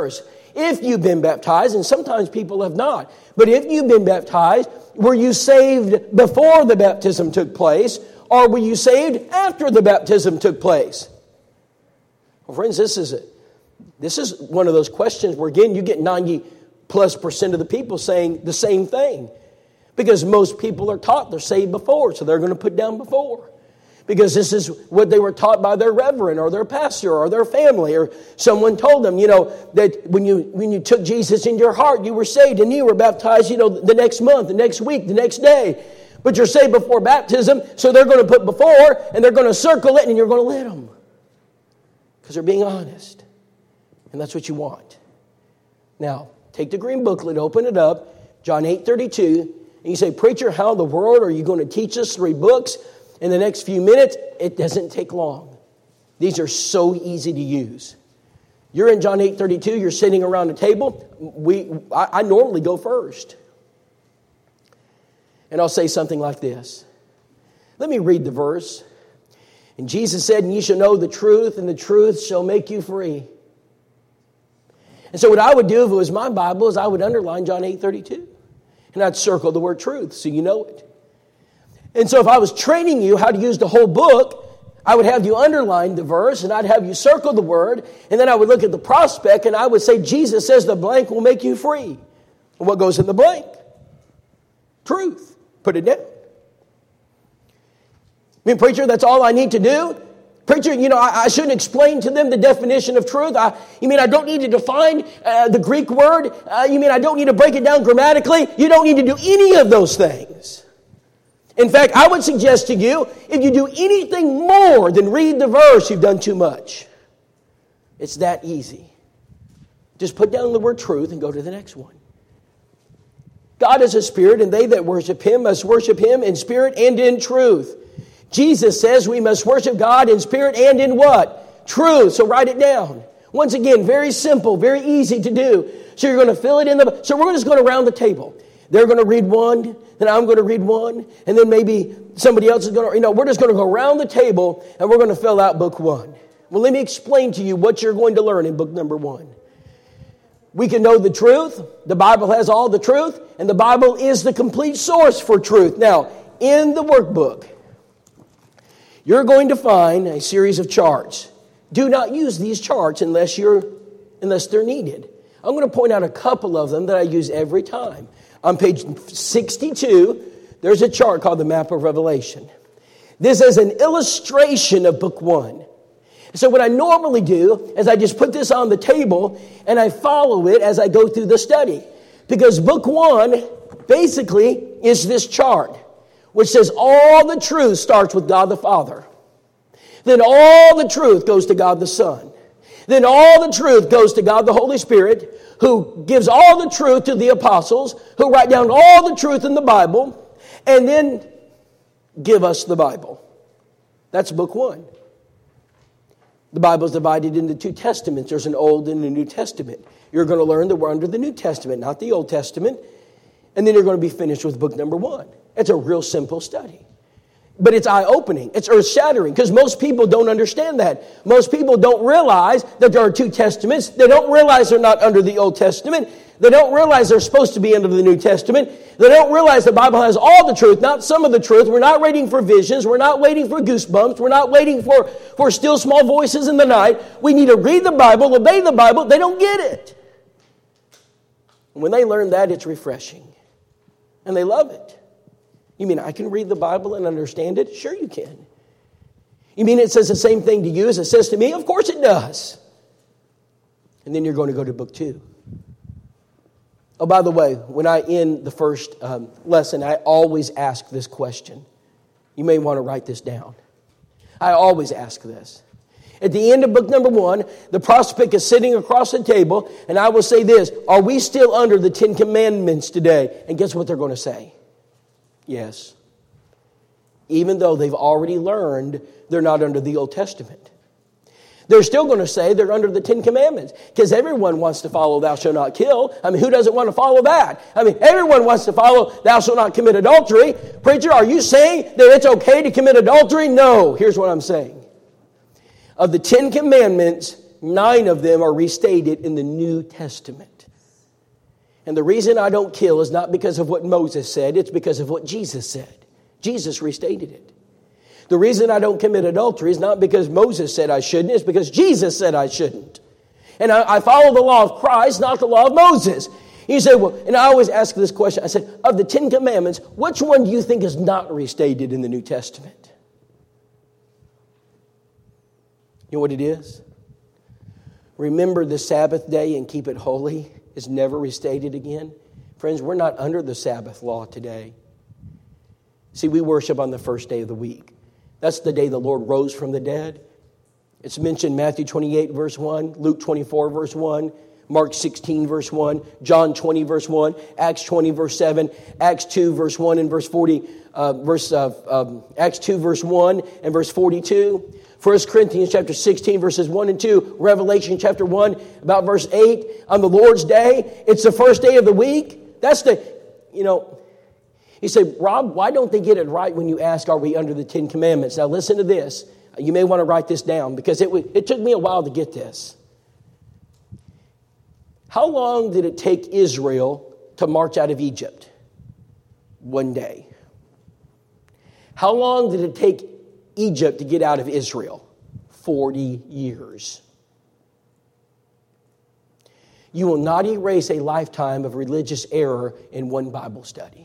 if you've been baptized, and sometimes people have not, but if you've been baptized, were you saved before the baptism took place, or were you saved after the baptism took place? Well, friends, this is one of those questions where, again, you get 90+% of the people saying the same thing. Because most people are taught they're saved before, so they're going to put down before. Because this is what they were taught by their reverend or their pastor or their family, or someone told them, that when you took Jesus into your heart, you were saved and you were baptized, the next month, the next week, the next day. But you're saved before baptism, so they're going to put before, and they're going to circle it, and you're going to let them. Because they're being honest. And that's what you want. Now, take the green booklet, open it up, John 8:32, and you say, preacher, how in the world are you going to teach us 3 books in the next few minutes? It doesn't take long. These are so easy to use. You're in John 8:32, you're sitting around the table. I normally go first. And I'll say something like this. Let me read the verse. And Jesus said, and ye shall know the truth, and the truth shall make you free. And so what I would do if it was my Bible is I would underline John 8:32. And I'd circle the word truth so you know it. And so if I was training you how to use the whole book, I would have you underline the verse and I'd have you circle the word. And then I would look at the prospect and I would say, Jesus says the blank will make you free. And what goes in the blank? Truth. Put it down. Preacher, that's all I need to do? Preacher, I shouldn't explain to them the definition of truth? You mean I don't need to define the Greek word? You mean I don't need to break it down grammatically? You don't need to do any of those things. In fact, I would suggest to you, if you do anything more than read the verse, you've done too much. It's that easy. Just put down the word truth and go to the next one. God is a spirit, and they that worship Him must worship Him in spirit and in truth. Jesus says we must worship God in spirit and in what? Truth. So write it down. Once again, very simple, very easy to do. So you're going to fill it in so we're just going around the table. They're going to read one, then I'm going to read one, and then maybe somebody else is going to, we're just going to go around the table and we're going to fill out book 1. Well, let me explain to you what you're going to learn in book number 1. We can know the truth. The Bible has all the truth, and the Bible is the complete source for truth. Now, in the workbook, you're going to find a series of charts. Do not use these charts unless they're needed. I'm going to point out a couple of them that I use every time. On page 62, there's a chart called the Map of Revelation. This is an illustration of book 1. So what I normally do is I just put this on the table and I follow it as I go through the study. Because book 1 basically is this chart, which says all the truth starts with God the Father. Then all the truth goes to God the Son. Then all the truth goes to God the Holy Spirit, who gives all the truth to the apostles, who write down all the truth in the Bible, and then give us the Bible. That's book 1. The Bible is divided into 2 testaments. There's an Old and a New Testament. You're going to learn that we're under the New Testament, not the Old Testament. And then you're going to be finished with book number 1. It's a real simple study. But it's eye-opening. It's earth-shattering because most people don't understand that. Most people don't realize that there are 2 testaments. They don't realize they're not under the Old Testament. They don't realize they're supposed to be under the New Testament. They don't realize the Bible has all the truth, not some of the truth. We're not waiting for visions. We're not waiting for goosebumps. We're not waiting for still small voices in the night. We need to read the Bible, obey the Bible. They don't get it. And when they learn that, it's refreshing. And they love it. You mean I can read the Bible and understand it? Sure you can. You mean it says the same thing to you as it says to me? Of course it does. And then you're going to go to book 2. Oh, by the way, when I end the first lesson, I always ask this question. You may want to write this down. I always ask this. At the end of book number 1, the prospect is sitting across the table, and I will say this, are we still under the 10 Commandments today? And guess what they're going to say? Yes. Even though they've already learned they're not under the Old Testament. They're still going to say they're under the 10 Commandments because everyone wants to follow thou shalt not kill. I mean, who doesn't want to follow that? I mean, everyone wants to follow thou shalt not commit adultery. Preacher, are you saying that it's okay to commit adultery? No. Here's what I'm saying. Of the 10 Commandments, 9 of them are restated in the New Testament. And the reason I don't kill is not because of what Moses said, it's because of what Jesus said. Jesus restated it. The reason I don't commit adultery is not because Moses said I shouldn't, it's because Jesus said I shouldn't. And I follow the law of Christ, not the law of Moses. You say, well, and I always ask this question, I said, of the 10 Commandments, which one do you think is not restated in the New Testament? You know what it is? Remember the Sabbath day and keep it holy is never restated again. Friends, we're not under the Sabbath law today. See, we worship on the first day of the week. That's the day the Lord rose from the dead. It's mentioned Matthew 28, verse 1, Luke 24, verse 1, Mark 16, verse 1, John 20, verse 1, Acts 20, verse 7, Acts 2, verse 1 and verse 40, Acts 2, verse 1 and verse 42, 1 Corinthians chapter 16, verses 1 and 2, Revelation chapter 1, about verse 8, on the Lord's day, it's the first day of the week. That's you say, Rob, why don't they get it right when you ask, are we under the 10 Commandments? Now listen to this. You may want to write this down because it took me a while to get this. How long did it take Israel to march out of Egypt? 1 day. How long did it take Egypt to get out of Israel? 40 years. You will not erase a lifetime of religious error in one Bible study.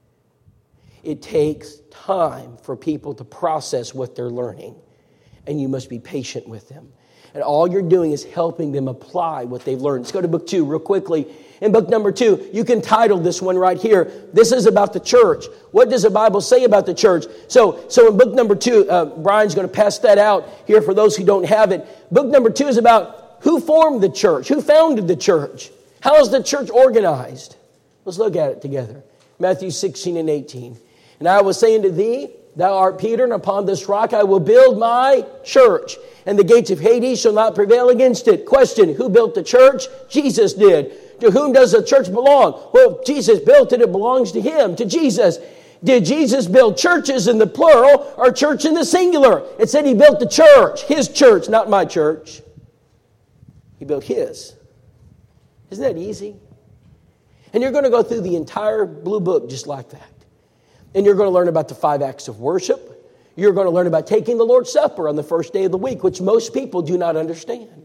It takes time for people to process what they're learning, and you must be patient with them. And all you're doing is helping them apply what they've learned. Let's go to book 2 real quickly. In book number 2, you can title this one right here. This is about the church. What does the Bible say about the church? So in book number 2, Brian's going to pass that out here for those who don't have it. Book number 2 is about who formed the church, who founded the church. How is the church organized? Let's look at it together. Matthew 16 and 18. And I will say unto thee, thou art Peter, and upon this rock I will build my church, and the gates of Hades shall not prevail against it. Question, who built the church? Jesus did. To whom does the church belong? Well, Jesus built it. It belongs to Him, to Jesus. Did Jesus build churches in the plural or church in the singular? It said He built the church, His church, not my church. He built His. Isn't that easy? And you're going to go through the entire blue book just like that. And you're going to learn about the 5 acts of worship. You're going to learn about taking the Lord's Supper on the first day of the week, which most people do not understand.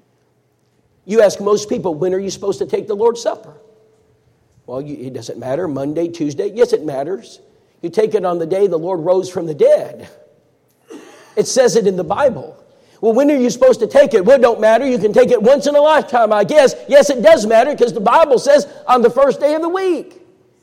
You ask most people, when are you supposed to take the Lord's Supper? Well, it doesn't matter. Monday, Tuesday. Yes, it matters. You take it on the day the Lord rose from the dead. It says it in the Bible. Well, when are you supposed to take it? Well, it don't matter. You can take it once in a lifetime, I guess. Yes, it does matter because the Bible says on the first day of the week.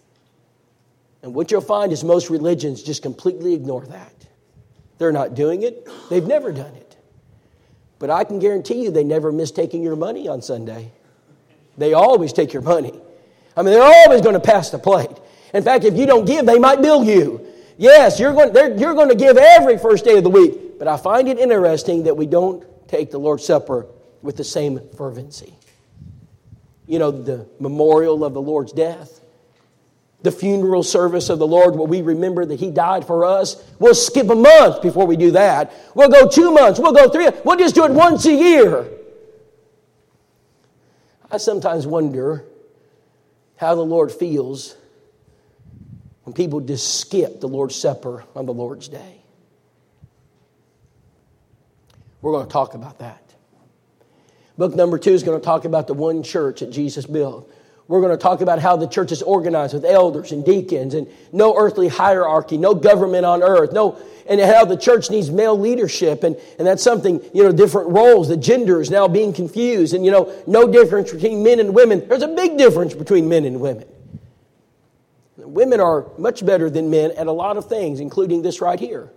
And what you'll find is most religions just completely ignore that. They're not doing it. They've never done it. But I can guarantee you they never miss taking your money on Sunday. They always take your money. I mean, they're always going to pass the plate. In fact, if you don't give, they might bill you. Yes, you're going to give every first day of the week. But I find it interesting that we don't take the Lord's Supper with the same fervency. You know, the memorial of the Lord's death. The funeral service of the Lord where we remember that He died for us. We'll skip a month before we do that. We'll go 2 months. We'll go 3. We'll just do it once a year. I sometimes wonder how the Lord feels when people just skip the Lord's Supper on the Lord's Day. We're going to talk about that. Book number 2 is going to talk about the one church that Jesus built. We're going to talk about how the church is organized with elders and deacons and no earthly hierarchy, no government on earth, and how the church needs male leadership. And that's something, different roles, the gender is now being confused. And, no difference between men and women. There's a big difference between men and women. Women are much better than men at a lot of things, including this right here.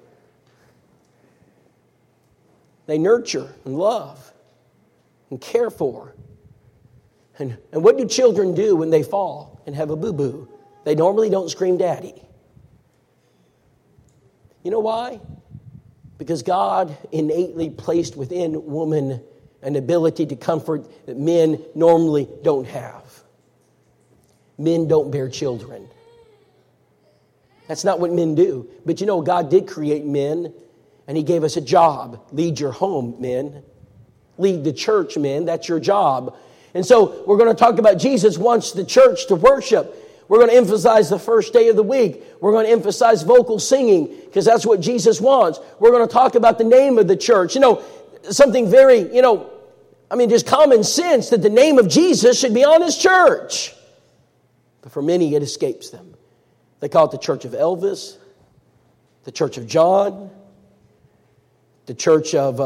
They nurture and love and care for. And what do children do when they fall and have a boo-boo? They normally don't scream daddy. You know why? Because God innately placed within woman an ability to comfort that men normally don't have. Men don't bear children. That's not what men do. But God did create men, and He gave us a job. Lead your home, men. lead the church, men. That's your job. And so we're going to talk about Jesus wants the church to worship. We're going to emphasize the first day of the week. We're going to emphasize vocal singing because that's what Jesus wants. We're going to talk about the name of the church. Something very, just common sense that the name of Jesus should be on His church. But for many, it escapes them. They call it the Church of Elvis, the Church of John, the Church of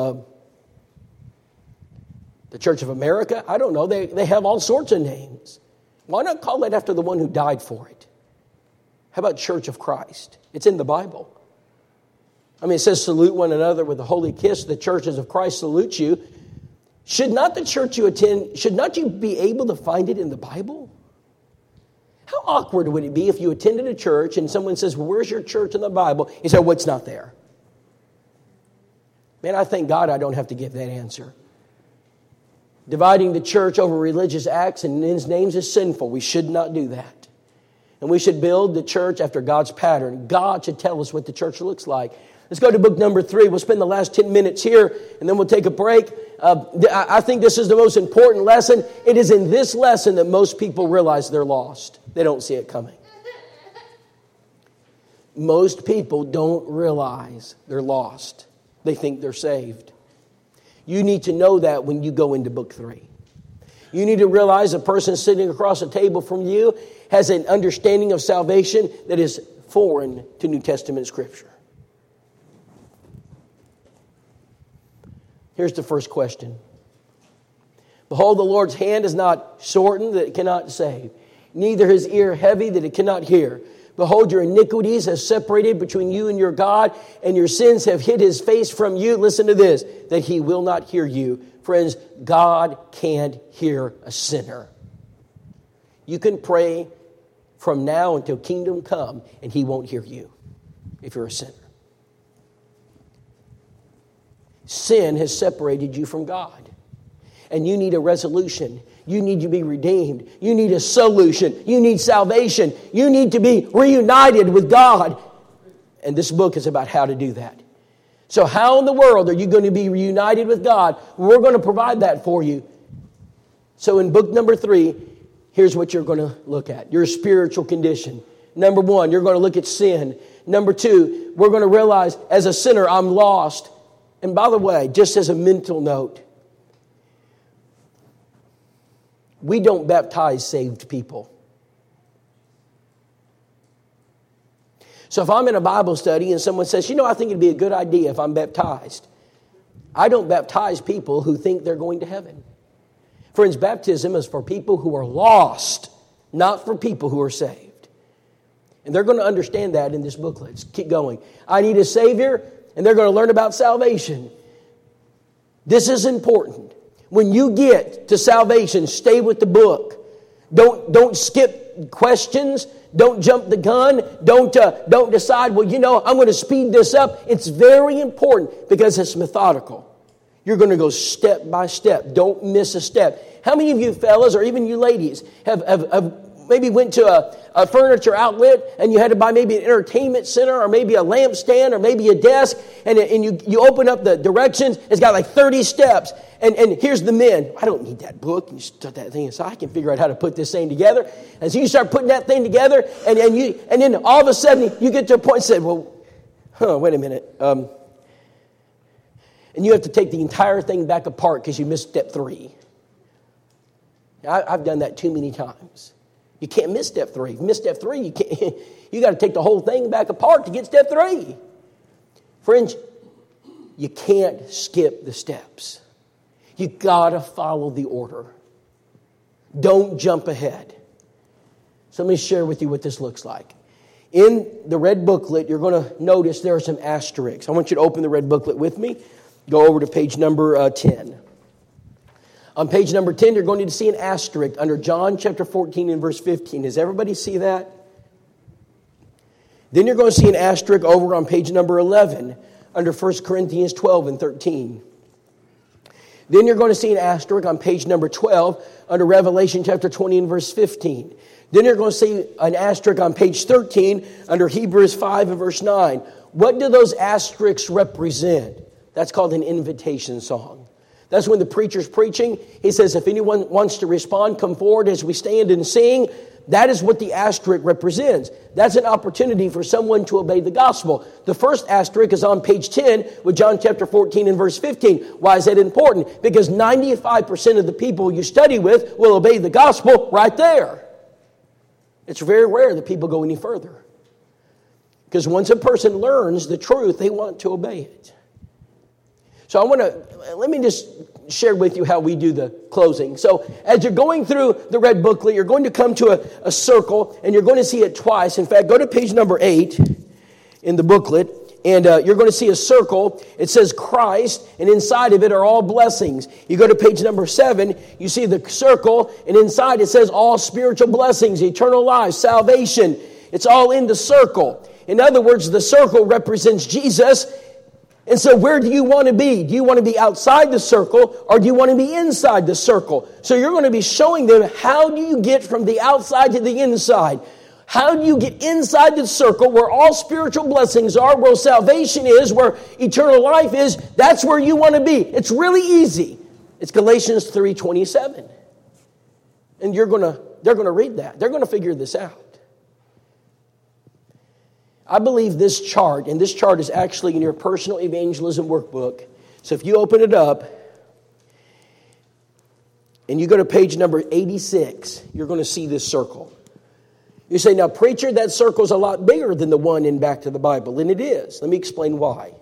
America. I don't know. They have all sorts of names. Why not call it after the one who died for it? How about Church of Christ? It's in the Bible. It says salute one another with a holy kiss. The churches of Christ salute you. Should not the church you attend, should not you be able to find it in the Bible? How awkward would it be if you attended a church and someone says, well, where's your church in the Bible? You say, well, it's not there. Man, I thank God I don't have to give that answer. Dividing the church over religious acts and men's names is sinful. We should not do that. And we should build the church after God's pattern. God should tell us what the church looks like. Let's go to book number 3. We'll spend the last 10 minutes here, and then we'll take a break. I think this is the most important lesson. It is in this lesson that most people realize they're lost. They don't see it coming. Most people don't realize they're lost. They think they're saved. You need to know that when you go into book 3. You need to realize the person sitting across the table from you has an understanding of salvation that is foreign to New Testament Scripture. Here's the first question. Behold, the Lord's hand is not shortened that it cannot save, neither His ear heavy that it cannot hear. Behold, your iniquities have separated between you and your God, and your sins have hid His face from you. Listen to this, that He will not hear you. Friends, God can't hear a sinner. You can pray from now until kingdom come, and He won't hear you if you're a sinner. Sin has separated you from God. And you need a resolution. You need to be redeemed. You need a solution. You need salvation. You need to be reunited with God. And this book is about how to do that. So how in the world are you going to be reunited with God? We're going to provide that for you. So in book number 3, here's what you're going to look at. Your spiritual condition. Number 1, you're going to look at sin. Number 2, we're going to realize as a sinner, I'm lost. And by the way, just as a mental note, we don't baptize saved people. So if I'm in a Bible study and someone says, I think it'd be a good idea if I'm baptized. I don't baptize people who think they're going to heaven. Friends, baptism is for people who are lost, not for people who are saved. And they're going to understand that in this booklet. Let's keep going. I need a Savior, and they're going to learn about salvation. This is important. When you get to salvation, stay with the book. Don't skip questions. Don't jump the gun. Don't decide, I'm going to speed this up. It's very important because it's methodical. You're going to go step by step. Don't miss a step. How many of you fellas, or even you ladies, have maybe went to a furniture outlet and you had to buy maybe an entertainment center or maybe a lampstand or maybe a desk and you open up the directions, it's got like 30 steps. And here's the men. I don't need that book. You put that thing aside. I can figure out how to put this thing together. And so you start putting that thing together and then all of a sudden you get to a point and say, wait a minute. And you have to take the entire thing back apart because you missed step 3. I've done that too many times. You can't miss step 3. If you miss step 3, you got to take the whole thing back apart to get step 3. Friends, you can't skip the steps. You got to follow the order. Don't jump ahead. So let me share with you what this looks like. In the red booklet, you're going to notice there are some asterisks. I want you to open the red booklet with me. Go over to page number 10. On page number 10, you're going to see an asterisk under John chapter 14 and verse 15. Does everybody see that? Then you're going to see an asterisk over on page number 11 under 1 Corinthians 12 and 13. Then you're going to see an asterisk on page number 12 under Revelation chapter 20 and verse 15. Then you're going to see an asterisk on page 13 under Hebrews 5 and verse 9. What do those asterisks represent? That's called an invitation song. That's when the preacher's preaching. He says, if anyone wants to respond, come forward as we stand and sing. That is what the asterisk represents. That's an opportunity for someone to obey the gospel. The first asterisk is on page 10 with John chapter 14 and verse 15. Why is that important? Because 95% of the people you study with will obey the gospel right there. It's very rare that people go any further. Because once a person learns the truth, they want to obey it. So let me just share with you how we do the closing. So as you're going through the red booklet, you're going to come to a circle, and you're going to see it twice. In fact, go to page number 8 in the booklet, and you're going to see a circle. It says Christ, and inside of it are all blessings. You go to page number 7, you see the circle, and inside it says all spiritual blessings, eternal life, salvation. It's all in the circle. In other words, the circle represents Jesus. And so where do you want to be? Do you want to be outside the circle, or do you want to be inside the circle? So you're going to be showing them, how do you get from the outside to the inside? How do you get inside the circle where all spiritual blessings are, where salvation is, where eternal life is? That's where you want to be. It's really easy. It's Galatians 3:27. And they're going to read that. They're going to figure this out. I believe this chart, and this chart is actually in your personal evangelism workbook. So if you open it up and you go to page number 86, you're going to see this circle. You say, now, preacher, that circle's a lot bigger than the one in Back to the Bible. And it is. Let me explain why.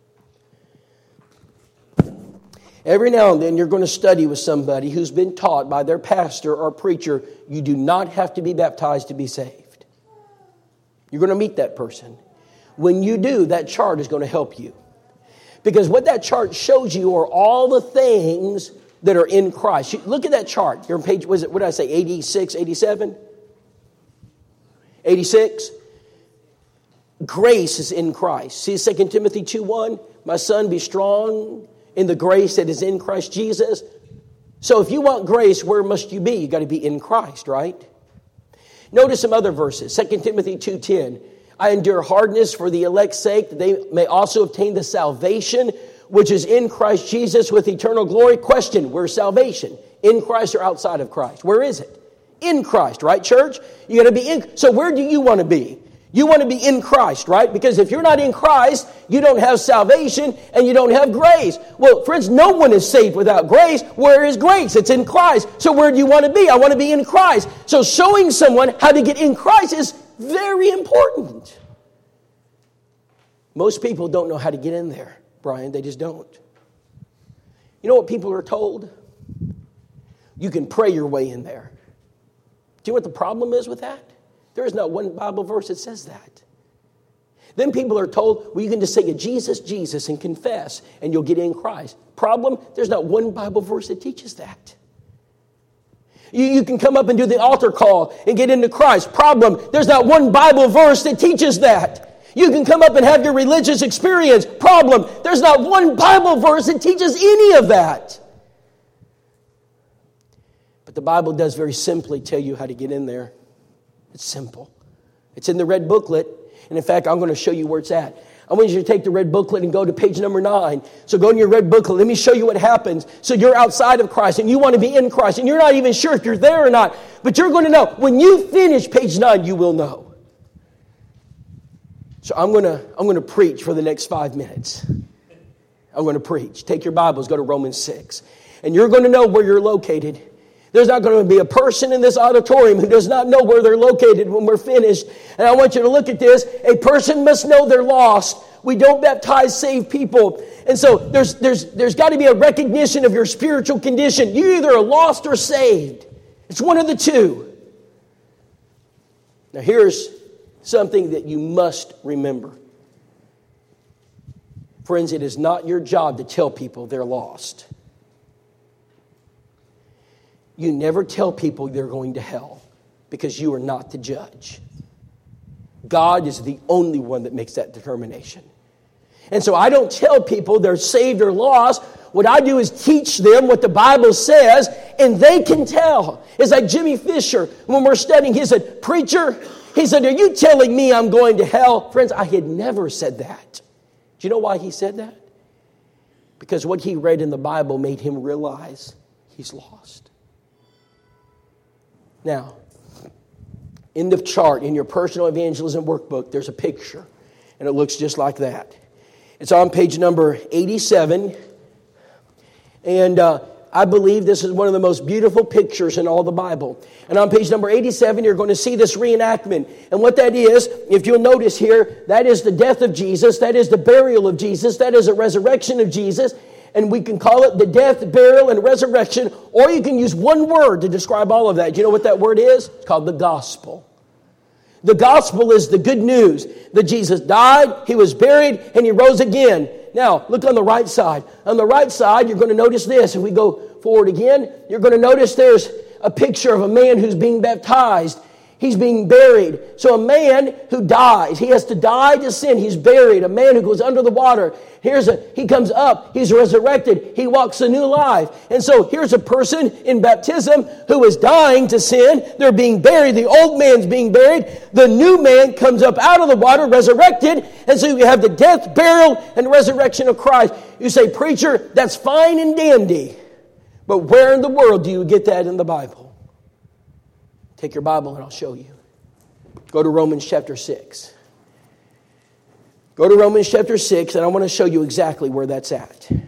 Every now and then you're going to study with somebody who's been taught by their pastor or preacher, you do not have to be baptized to be saved. You're going to meet that person. When you do, that chart is going to help you. Because what that chart shows you are all the things that are in Christ. Look at that chart. You're on page, what did I say, 86, 87? 86? Grace is in Christ. See 2 Timothy 2:1? My son, be strong in the grace that is in Christ Jesus. So if you want grace, where must you be? You got to be in Christ, right? Notice some other verses. 2 Timothy 2:10. I endure hardness for the elect's sake, that they may also obtain the salvation which is in Christ Jesus with eternal glory. Question, where's salvation? In Christ or outside of Christ? Where is it? In Christ, right, church? You got to be in. So where do you want to be? You want to be in Christ, right? Because if you're not in Christ, you don't have salvation and you don't have grace. Well, friends, no one is saved without grace. Where is grace? It's in Christ. So where do you want to be? I want to be in Christ. So showing someone how to get in Christ is very important. Most people don't know how to get in there, Brian. They just don't. You know what people are told? You can pray your way in there. Do you know what the problem is with that? There is not one Bible verse that says that. Then people are told, well, you can just say a Jesus, Jesus, and confess, and you'll get in Christ. Problem, there's not one Bible verse that teaches that. You can come up and do the altar call and get into Christ. Problem, there's not one Bible verse that teaches that. You can come up and have your religious experience. Problem, there's not one Bible verse that teaches any of that. But the Bible does very simply tell you how to get in there. It's simple. It's in the red booklet. And in fact, I'm going to show you where it's at. I want you to take the red booklet and go to page number 9. So go in your red booklet. Let me show you what happens. So you're outside of Christ and you want to be in Christ. And you're not even sure if you're there or not. But you're going to know. When you finish page 9, you will know. So I'm going to preach for the next 5 minutes. I'm going to preach. Take your Bibles. Go to Romans 6. And you're going to know where you're located. There's not going to be a person in this auditorium who does not know where they're located when we're finished. And I want you to look at this. A person must know they're lost. We don't baptize saved people. And so there's got to be a recognition of your spiritual condition. You either are lost or saved. It's one of the two. Now here's something that you must remember. Friends, it is not your job to tell people they're lost. You never tell people they're going to hell because you are not the judge. God is the only one that makes that determination. And so I don't tell people they're saved or lost. What I do is teach them what the Bible says, and they can tell. It's like Jimmy Fisher, when we're studying, he said, preacher, he said, are you telling me I'm going to hell? Friends, I had never said that. Do you know why he said that? Because what he read in the Bible made him realize he's lost. Now, in the chart, in your personal evangelism workbook, there's a picture. And it looks just like that. It's on page number 87. And I believe this is one of the most beautiful pictures in all the Bible. And on page number 87, you're going to see this reenactment. And what that is, if you'll notice here, that is the death of Jesus. That is the burial of Jesus. That is the resurrection of Jesus. And we can call it the death, burial, and resurrection. Or you can use one word to describe all of that. Do you know what that word is? It's called the gospel. The gospel is the good news that Jesus died, He was buried, and He rose again. Now, look on the right side. On the right side, you're going to notice this. If we go forward again, you're going to notice there's a picture of a man who's being baptized. He's being buried. So a man who dies, he has to die to sin. He's buried. A man who goes under the water. He comes up. He's resurrected. He walks a new life. And so here's a person in baptism who is dying to sin. They're being buried. The old man's being buried. The new man comes up out of the water, resurrected. And so you have the death, burial, and resurrection of Christ. You say, preacher, that's fine and dandy. But where in the world do you get that in the Bible? Take your Bible and I'll show you. Go to Romans chapter 6. Go to Romans chapter 6 and I want to show you exactly where that's at. And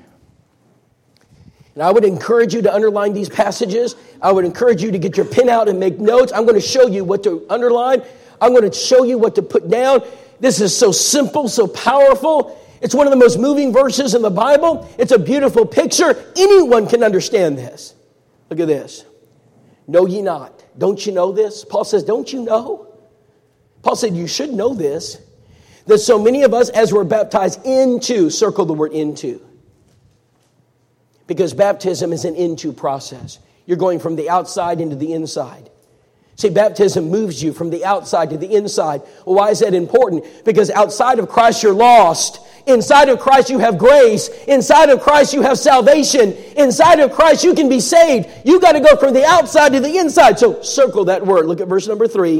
I would encourage you to underline these passages. I would encourage you to get your pen out and make notes. I'm going to show you what to underline. I'm going to show you what to put down. This is so simple, so powerful. It's one of the most moving verses in the Bible. It's a beautiful picture. Anyone can understand this. Look at this. Know ye not. Don't you know this? Paul says, don't you know? Paul said, you should know this. That so many of us, as we're baptized into, circle the word into. Because baptism is an into process. You're going from the outside into the inside. See, baptism moves you from the outside to the inside. Well, why is that important? Because outside of Christ, you're lost. Inside of Christ, you have grace. Inside of Christ, you have salvation. Inside of Christ, you can be saved. You got to go from the outside to the inside. So circle that word. Look at verse number 3.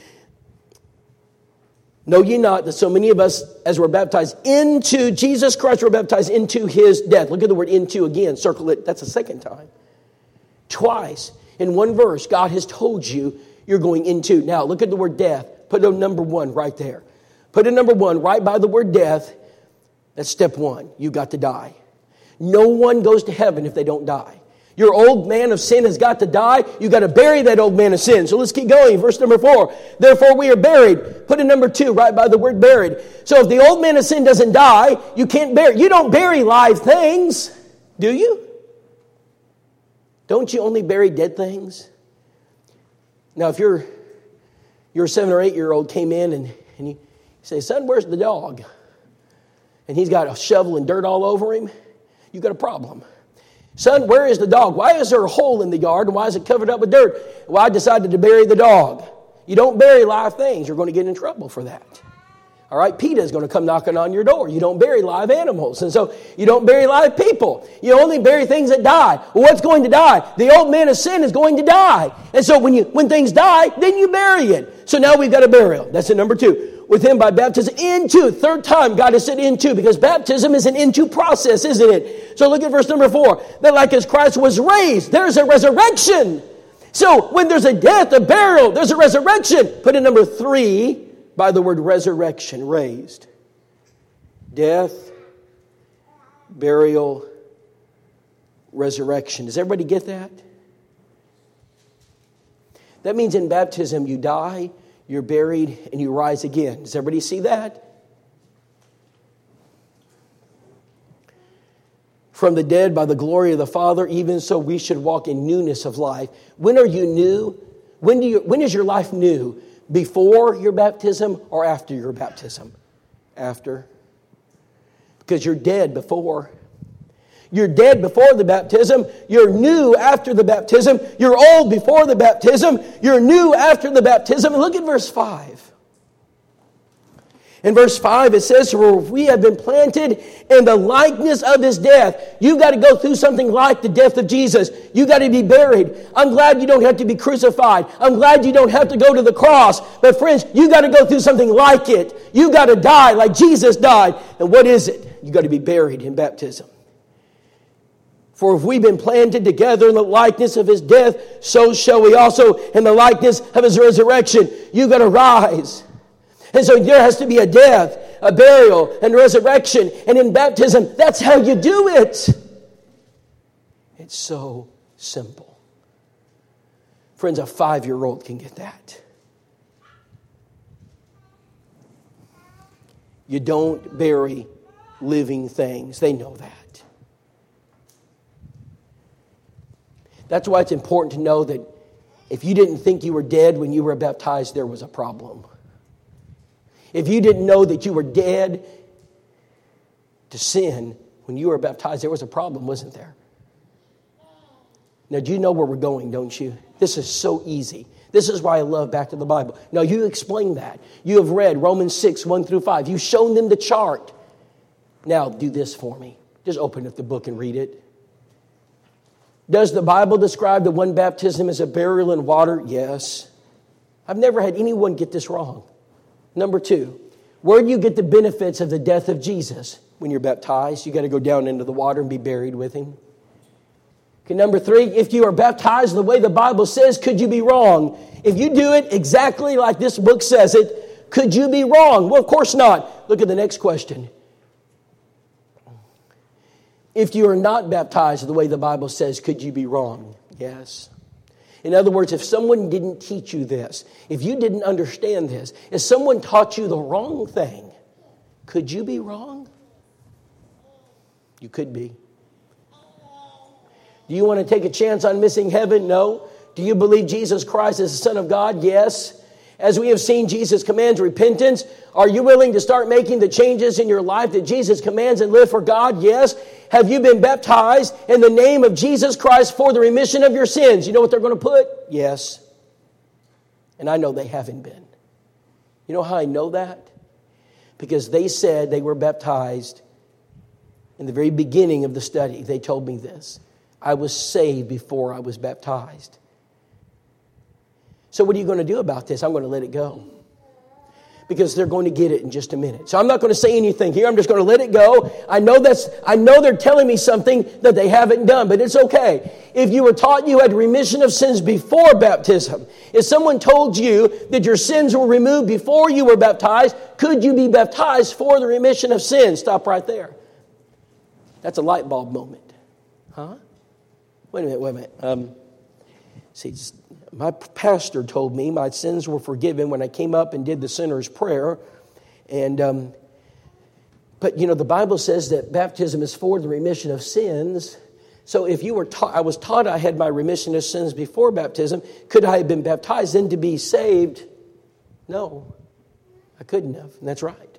Know ye not that so many of us, as we're baptized into Jesus Christ, we're baptized into His death. Look at the word into again. Circle it. That's the second time. Twice. In one verse, God has told you you're going into. Now, look at the word death. Put a number 1 right there. Put a number 1 right by the word death. That's step 1. You got to die. No one goes to heaven if they don't die. Your old man of sin has got to die. You got to bury that old man of sin. So let's keep going. Verse number 4. Therefore we are buried. Put a number 2 right by the word buried. So if the old man of sin doesn't die, you can't bury. You don't bury live things, do you? Don't you only bury dead things? Now, if your 7 or 8 year old came in and you say, son, where's the dog? And he's got a shovel and dirt all over him, you got a problem. Son, where is the dog? Why is there a hole in the yard? And why is it covered up with dirt? Well, I decided to bury the dog. You don't bury live things. You're going to get in trouble for that. All right, PETA is going to come knocking on your door. You don't bury live animals. And so you don't bury live people. You only bury things that die. Well, what's going to die? The old man of sin is going to die. And so when things die, then you bury it. So now we've got a burial. That's the number 2. With Him by baptism into. Third time God has said into, because baptism is an into process, isn't it? So look at verse number 4. That like as Christ was raised, there's a resurrection. So when there's a death, a burial, there's a resurrection. Put in number 3 by the word resurrection, raised. Death, burial, resurrection. Does everybody get that? That means in baptism you die, you're buried, and you rise again. Does everybody see that? From the dead by the glory of the Father, even so we should walk in newness of life. When are you new? When is your life new? Before your baptism or after your baptism? After. Because you're dead before. You're dead before the baptism. You're new after the baptism. You're old before the baptism. You're new after the baptism. And look at verse 5. In verse 5 it says, for we have been planted in the likeness of His death. You've got to go through something like the death of Jesus. You've got to be buried. I'm glad you don't have to be crucified. I'm glad you don't have to go to the cross. But friends, you've got to go through something like it. You've got to die like Jesus died. And what is it? You've got to be buried in baptism. For if we've been planted together in the likeness of His death, so shall we also in the likeness of His resurrection. You got to rise. And so there has to be a death, a burial, and resurrection. And in baptism, that's how you do it. It's so simple. Friends, a 5-year-old can get that. You don't bury living things. They know that. That's why it's important to know that if you didn't think you were dead when you were baptized, there was a problem. If you didn't know that you were dead to sin when you were baptized, there was a problem, wasn't there? Now, do you know where we're going, don't you? This is so easy. This is why I love Back to the Bible. Now, you explain that. You have read Romans 6, 1 through 5. You've shown them the chart. Now, do this for me. Just open up the book and read it. Does the Bible describe the one baptism as a burial in water? Yes. I've never had anyone get this wrong. Number 2, where do you get the benefits of the death of Jesus? When you're baptized, you got to go down into the water and be buried with Him. Okay, number 3, if you are baptized the way the Bible says, could you be wrong? If you do it exactly like this book says it, could you be wrong? Well, of course not. Look at the next question. If you are not baptized the way the Bible says, could you be wrong? Yes. In other words, if someone didn't teach you this, if you didn't understand this, if someone taught you the wrong thing, could you be wrong? You could be. Do you want to take a chance on missing heaven? No. Do you believe Jesus Christ is the Son of God? Yes. As we have seen, Jesus commands repentance. Are you willing to start making the changes in your life that Jesus commands and live for God? Yes. Have you been baptized in the name of Jesus Christ for the remission of your sins? You know what they're going to put? Yes. And I know they haven't been. You know how I know that? Because they said they were baptized in the very beginning of the study. They told me this. I was saved before I was baptized. So what are you going to do about this? I'm going to let it go. Because they're going to get it in just a minute. So I'm not going to say anything here. I'm just going to let it go. I know they're telling me something that they haven't done, but it's okay. If you were taught you had remission of sins before baptism, if someone told you that your sins were removed before you were baptized, could you be baptized for the remission of sins? Stop right there. That's a light bulb moment. Huh? Wait a minute. See, my pastor told me my sins were forgiven when I came up and did the sinner's prayer. And, but you know, the Bible says that baptism is for the remission of sins. So if you were taught, I was taught I had my remission of sins before baptism, could I have been baptized then to be saved? No, I couldn't have. And that's right.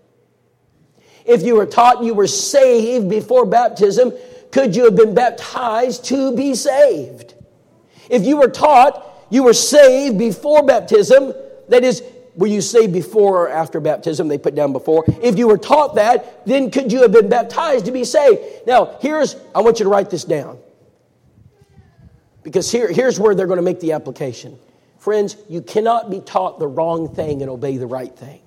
If you were taught you were saved before baptism, could you have been baptized to be saved? If you were taught you were saved before baptism, that is, were you saved before or after baptism? They put down before. If you were taught that, then could you have been baptized to be saved? Now, I want you to write this down. Because here's where they're going to make the application. Friends, you cannot be taught the wrong thing and obey the right thing.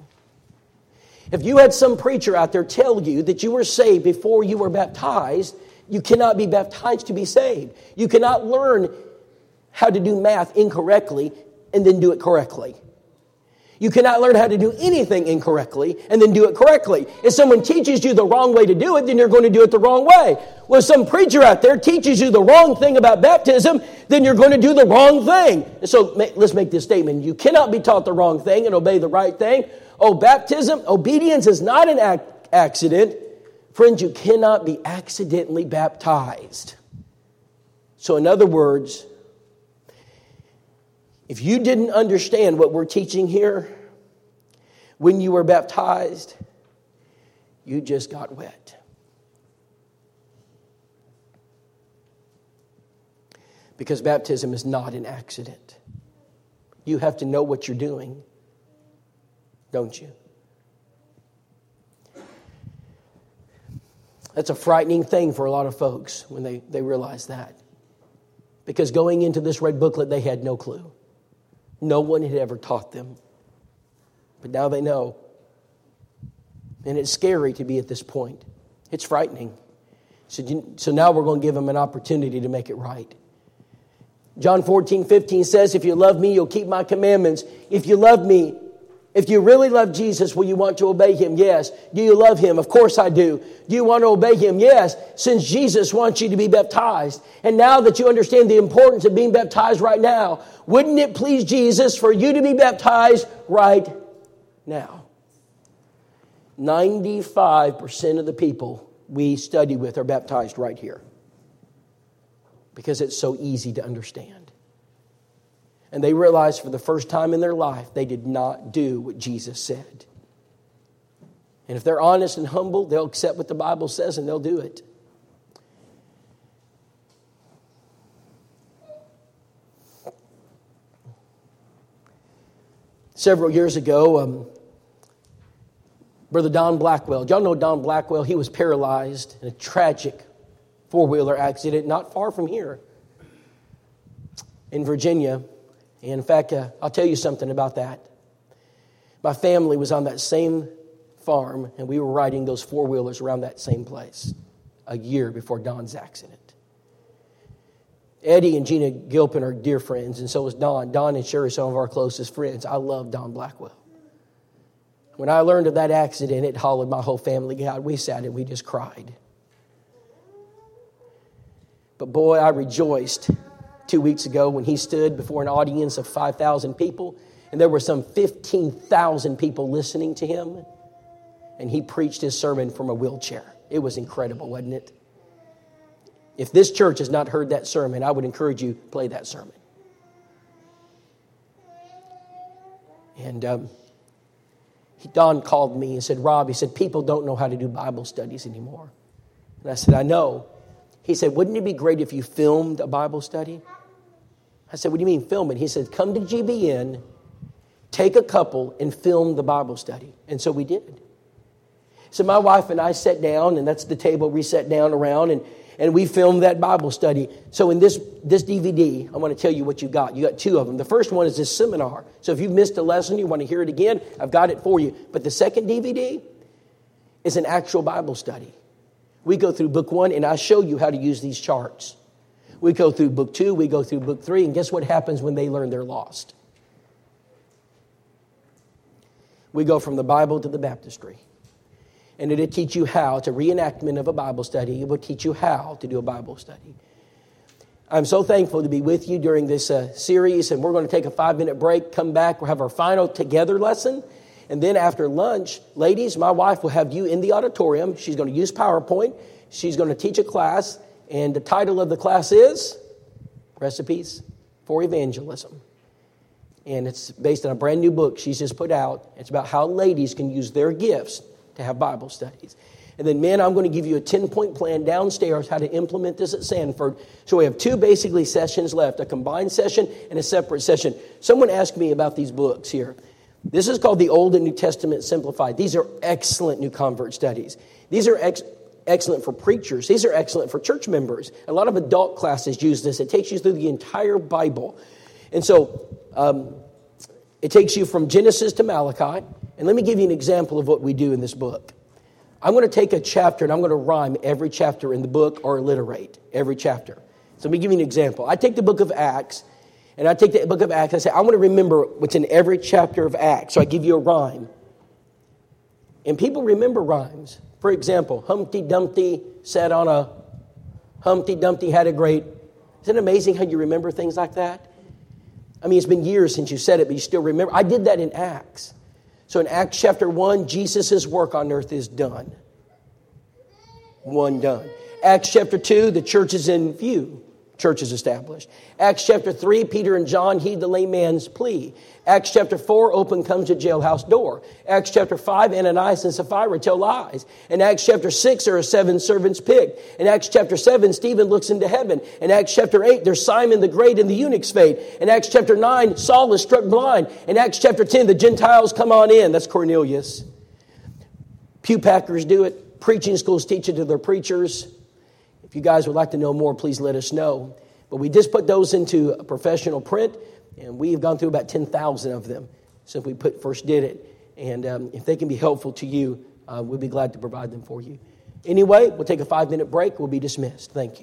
If you had some preacher out there tell you that you were saved before you were baptized, you cannot be baptized to be saved. You cannot learn how to do math incorrectly and then do it correctly. You cannot learn how to do anything incorrectly and then do it correctly. If someone teaches you the wrong way to do it, then you're going to do it the wrong way. Well, if some preacher out there teaches you the wrong thing about baptism, then you're going to do the wrong thing. And so let's make this statement. You cannot be taught the wrong thing and obey the right thing. Obedience is not an accident. Friends, you cannot be accidentally baptized. So in other words, if you didn't understand what we're teaching here when you were baptized, you just got wet. Because baptism is not an accident. You have to know what you're doing, don't you? That's a frightening thing for a lot of folks when they realize that. Because going into this red booklet, they had no clue. No one had ever taught them. But now they know. And it's scary to be at this point. It's frightening. So now we're going to give them an opportunity to make it right. John 14:15 says, if you love me, you'll keep my commandments. If you love me, if you really love Jesus, will you want to obey Him? Yes. Do you love Him? Of course I do. Do you want to obey Him? Yes. Since Jesus wants you to be baptized. And now that you understand the importance of being baptized right now, wouldn't it please Jesus for you to be baptized right now? 95% of the people we study with are baptized right here. Because it's so easy to understand. And they realized for the first time in their life, they did not do what Jesus said. And if they're honest and humble, they'll accept what the Bible says and they'll do it. Several years ago, Brother Don Blackwell. Do y'all know Don Blackwell? He was paralyzed in a tragic four-wheeler accident not far from here in Virginia. And in fact, I'll tell you something about that. My family was on that same farm, and we were riding those four-wheelers around that same place a year before Don's accident. Eddie and Gina Gilpin are dear friends, and so is Don. Don and Sherry are some of our closest friends. I love Don Blackwell. When I learned of that accident, it hollowed my whole family out. We sat and we just cried. But boy, I rejoiced 2 weeks ago when he stood before an audience of 5,000 people, and there were some 15,000 people listening to him, and he preached his sermon from a wheelchair. It was incredible, wasn't it? If this church has not heard that sermon, I would encourage you to play that sermon. And Don called me and said, Rob, he said, people don't know how to do Bible studies anymore. And I said, I know. He said, wouldn't it be great if you filmed a Bible study? I said, what do you mean film it? He said, come to GBN, take a couple and film the Bible study. And so we did. So my wife and I sat down, and that's the table we sat down around, and we filmed that Bible study. So in this DVD, I want to tell you what you got. You got two of them. The first one is this seminar. So if you've missed a lesson, you want to hear it again, I've got it for you. But the second DVD is an actual Bible study. We go through book 1, and I show you how to use these charts. We go through book 2, we go through book 3, and guess what happens when they learn they're lost? We go from the Bible to the baptistry. And it'll teach you how to reenactment of a Bible study. It will teach you how to do a Bible study. I'm so thankful to be with you during this series, and we're going to take a 5-minute break, come back, we'll have our final together lesson. And then after lunch, ladies, my wife will have you in the auditorium. She's going to use PowerPoint. She's going to teach a class. And the title of the class is Recipes for Evangelism. And it's based on a brand new book she's just put out. It's about how ladies can use their gifts to have Bible studies. And then men, I'm going to give you a 10-point plan downstairs how to implement this at Sanford. So we have 2 basically sessions left, a combined session and a separate session. Someone asked me about these books here. This is called the Old and New Testament Simplified. These are excellent new convert studies. These are excellent for preachers. These are excellent for church members. A lot of adult classes use this. It takes you through the entire Bible. And so it takes you from Genesis to Malachi. And let me give you an example of what we do in this book. I'm going to take a chapter and I'm going to rhyme every chapter in the book or alliterate every chapter. So let me give you an example. I take the book of Acts. And I take the book of Acts, I say, I want to remember what's in every chapter of Acts. So I give you a rhyme. And people remember rhymes. For example, Humpty Dumpty sat on a... Humpty Dumpty had a great... Isn't it amazing how you remember things like that? I mean, it's been years since you said it, but you still remember. I did that in Acts. So in Acts chapter 1, Jesus' work on earth is done. One done. Acts chapter 2, the church is in view. Church is established. Acts chapter 3, Peter and John heed the lame man's plea. Acts chapter 4, open comes the jailhouse door. Acts chapter 5, Ananias and Sapphira tell lies. In Acts chapter 6, there are 7 servants picked. In Acts chapter 7, Stephen looks into heaven. In Acts chapter 8, there's Simon the Great and the eunuch's fate. In Acts chapter 9, Saul is struck blind. In Acts chapter 10, the Gentiles come on in. That's Cornelius. Pew packers do it. Preaching schools teach it to their preachers. If you guys would like to know more, please let us know. But we just put those into a professional print, and we've gone through about 10,000 of them since we first did it. And if they can be helpful to you, we'd be glad to provide them for you. Anyway, we'll take a 5-minute break. We'll be dismissed. Thank you.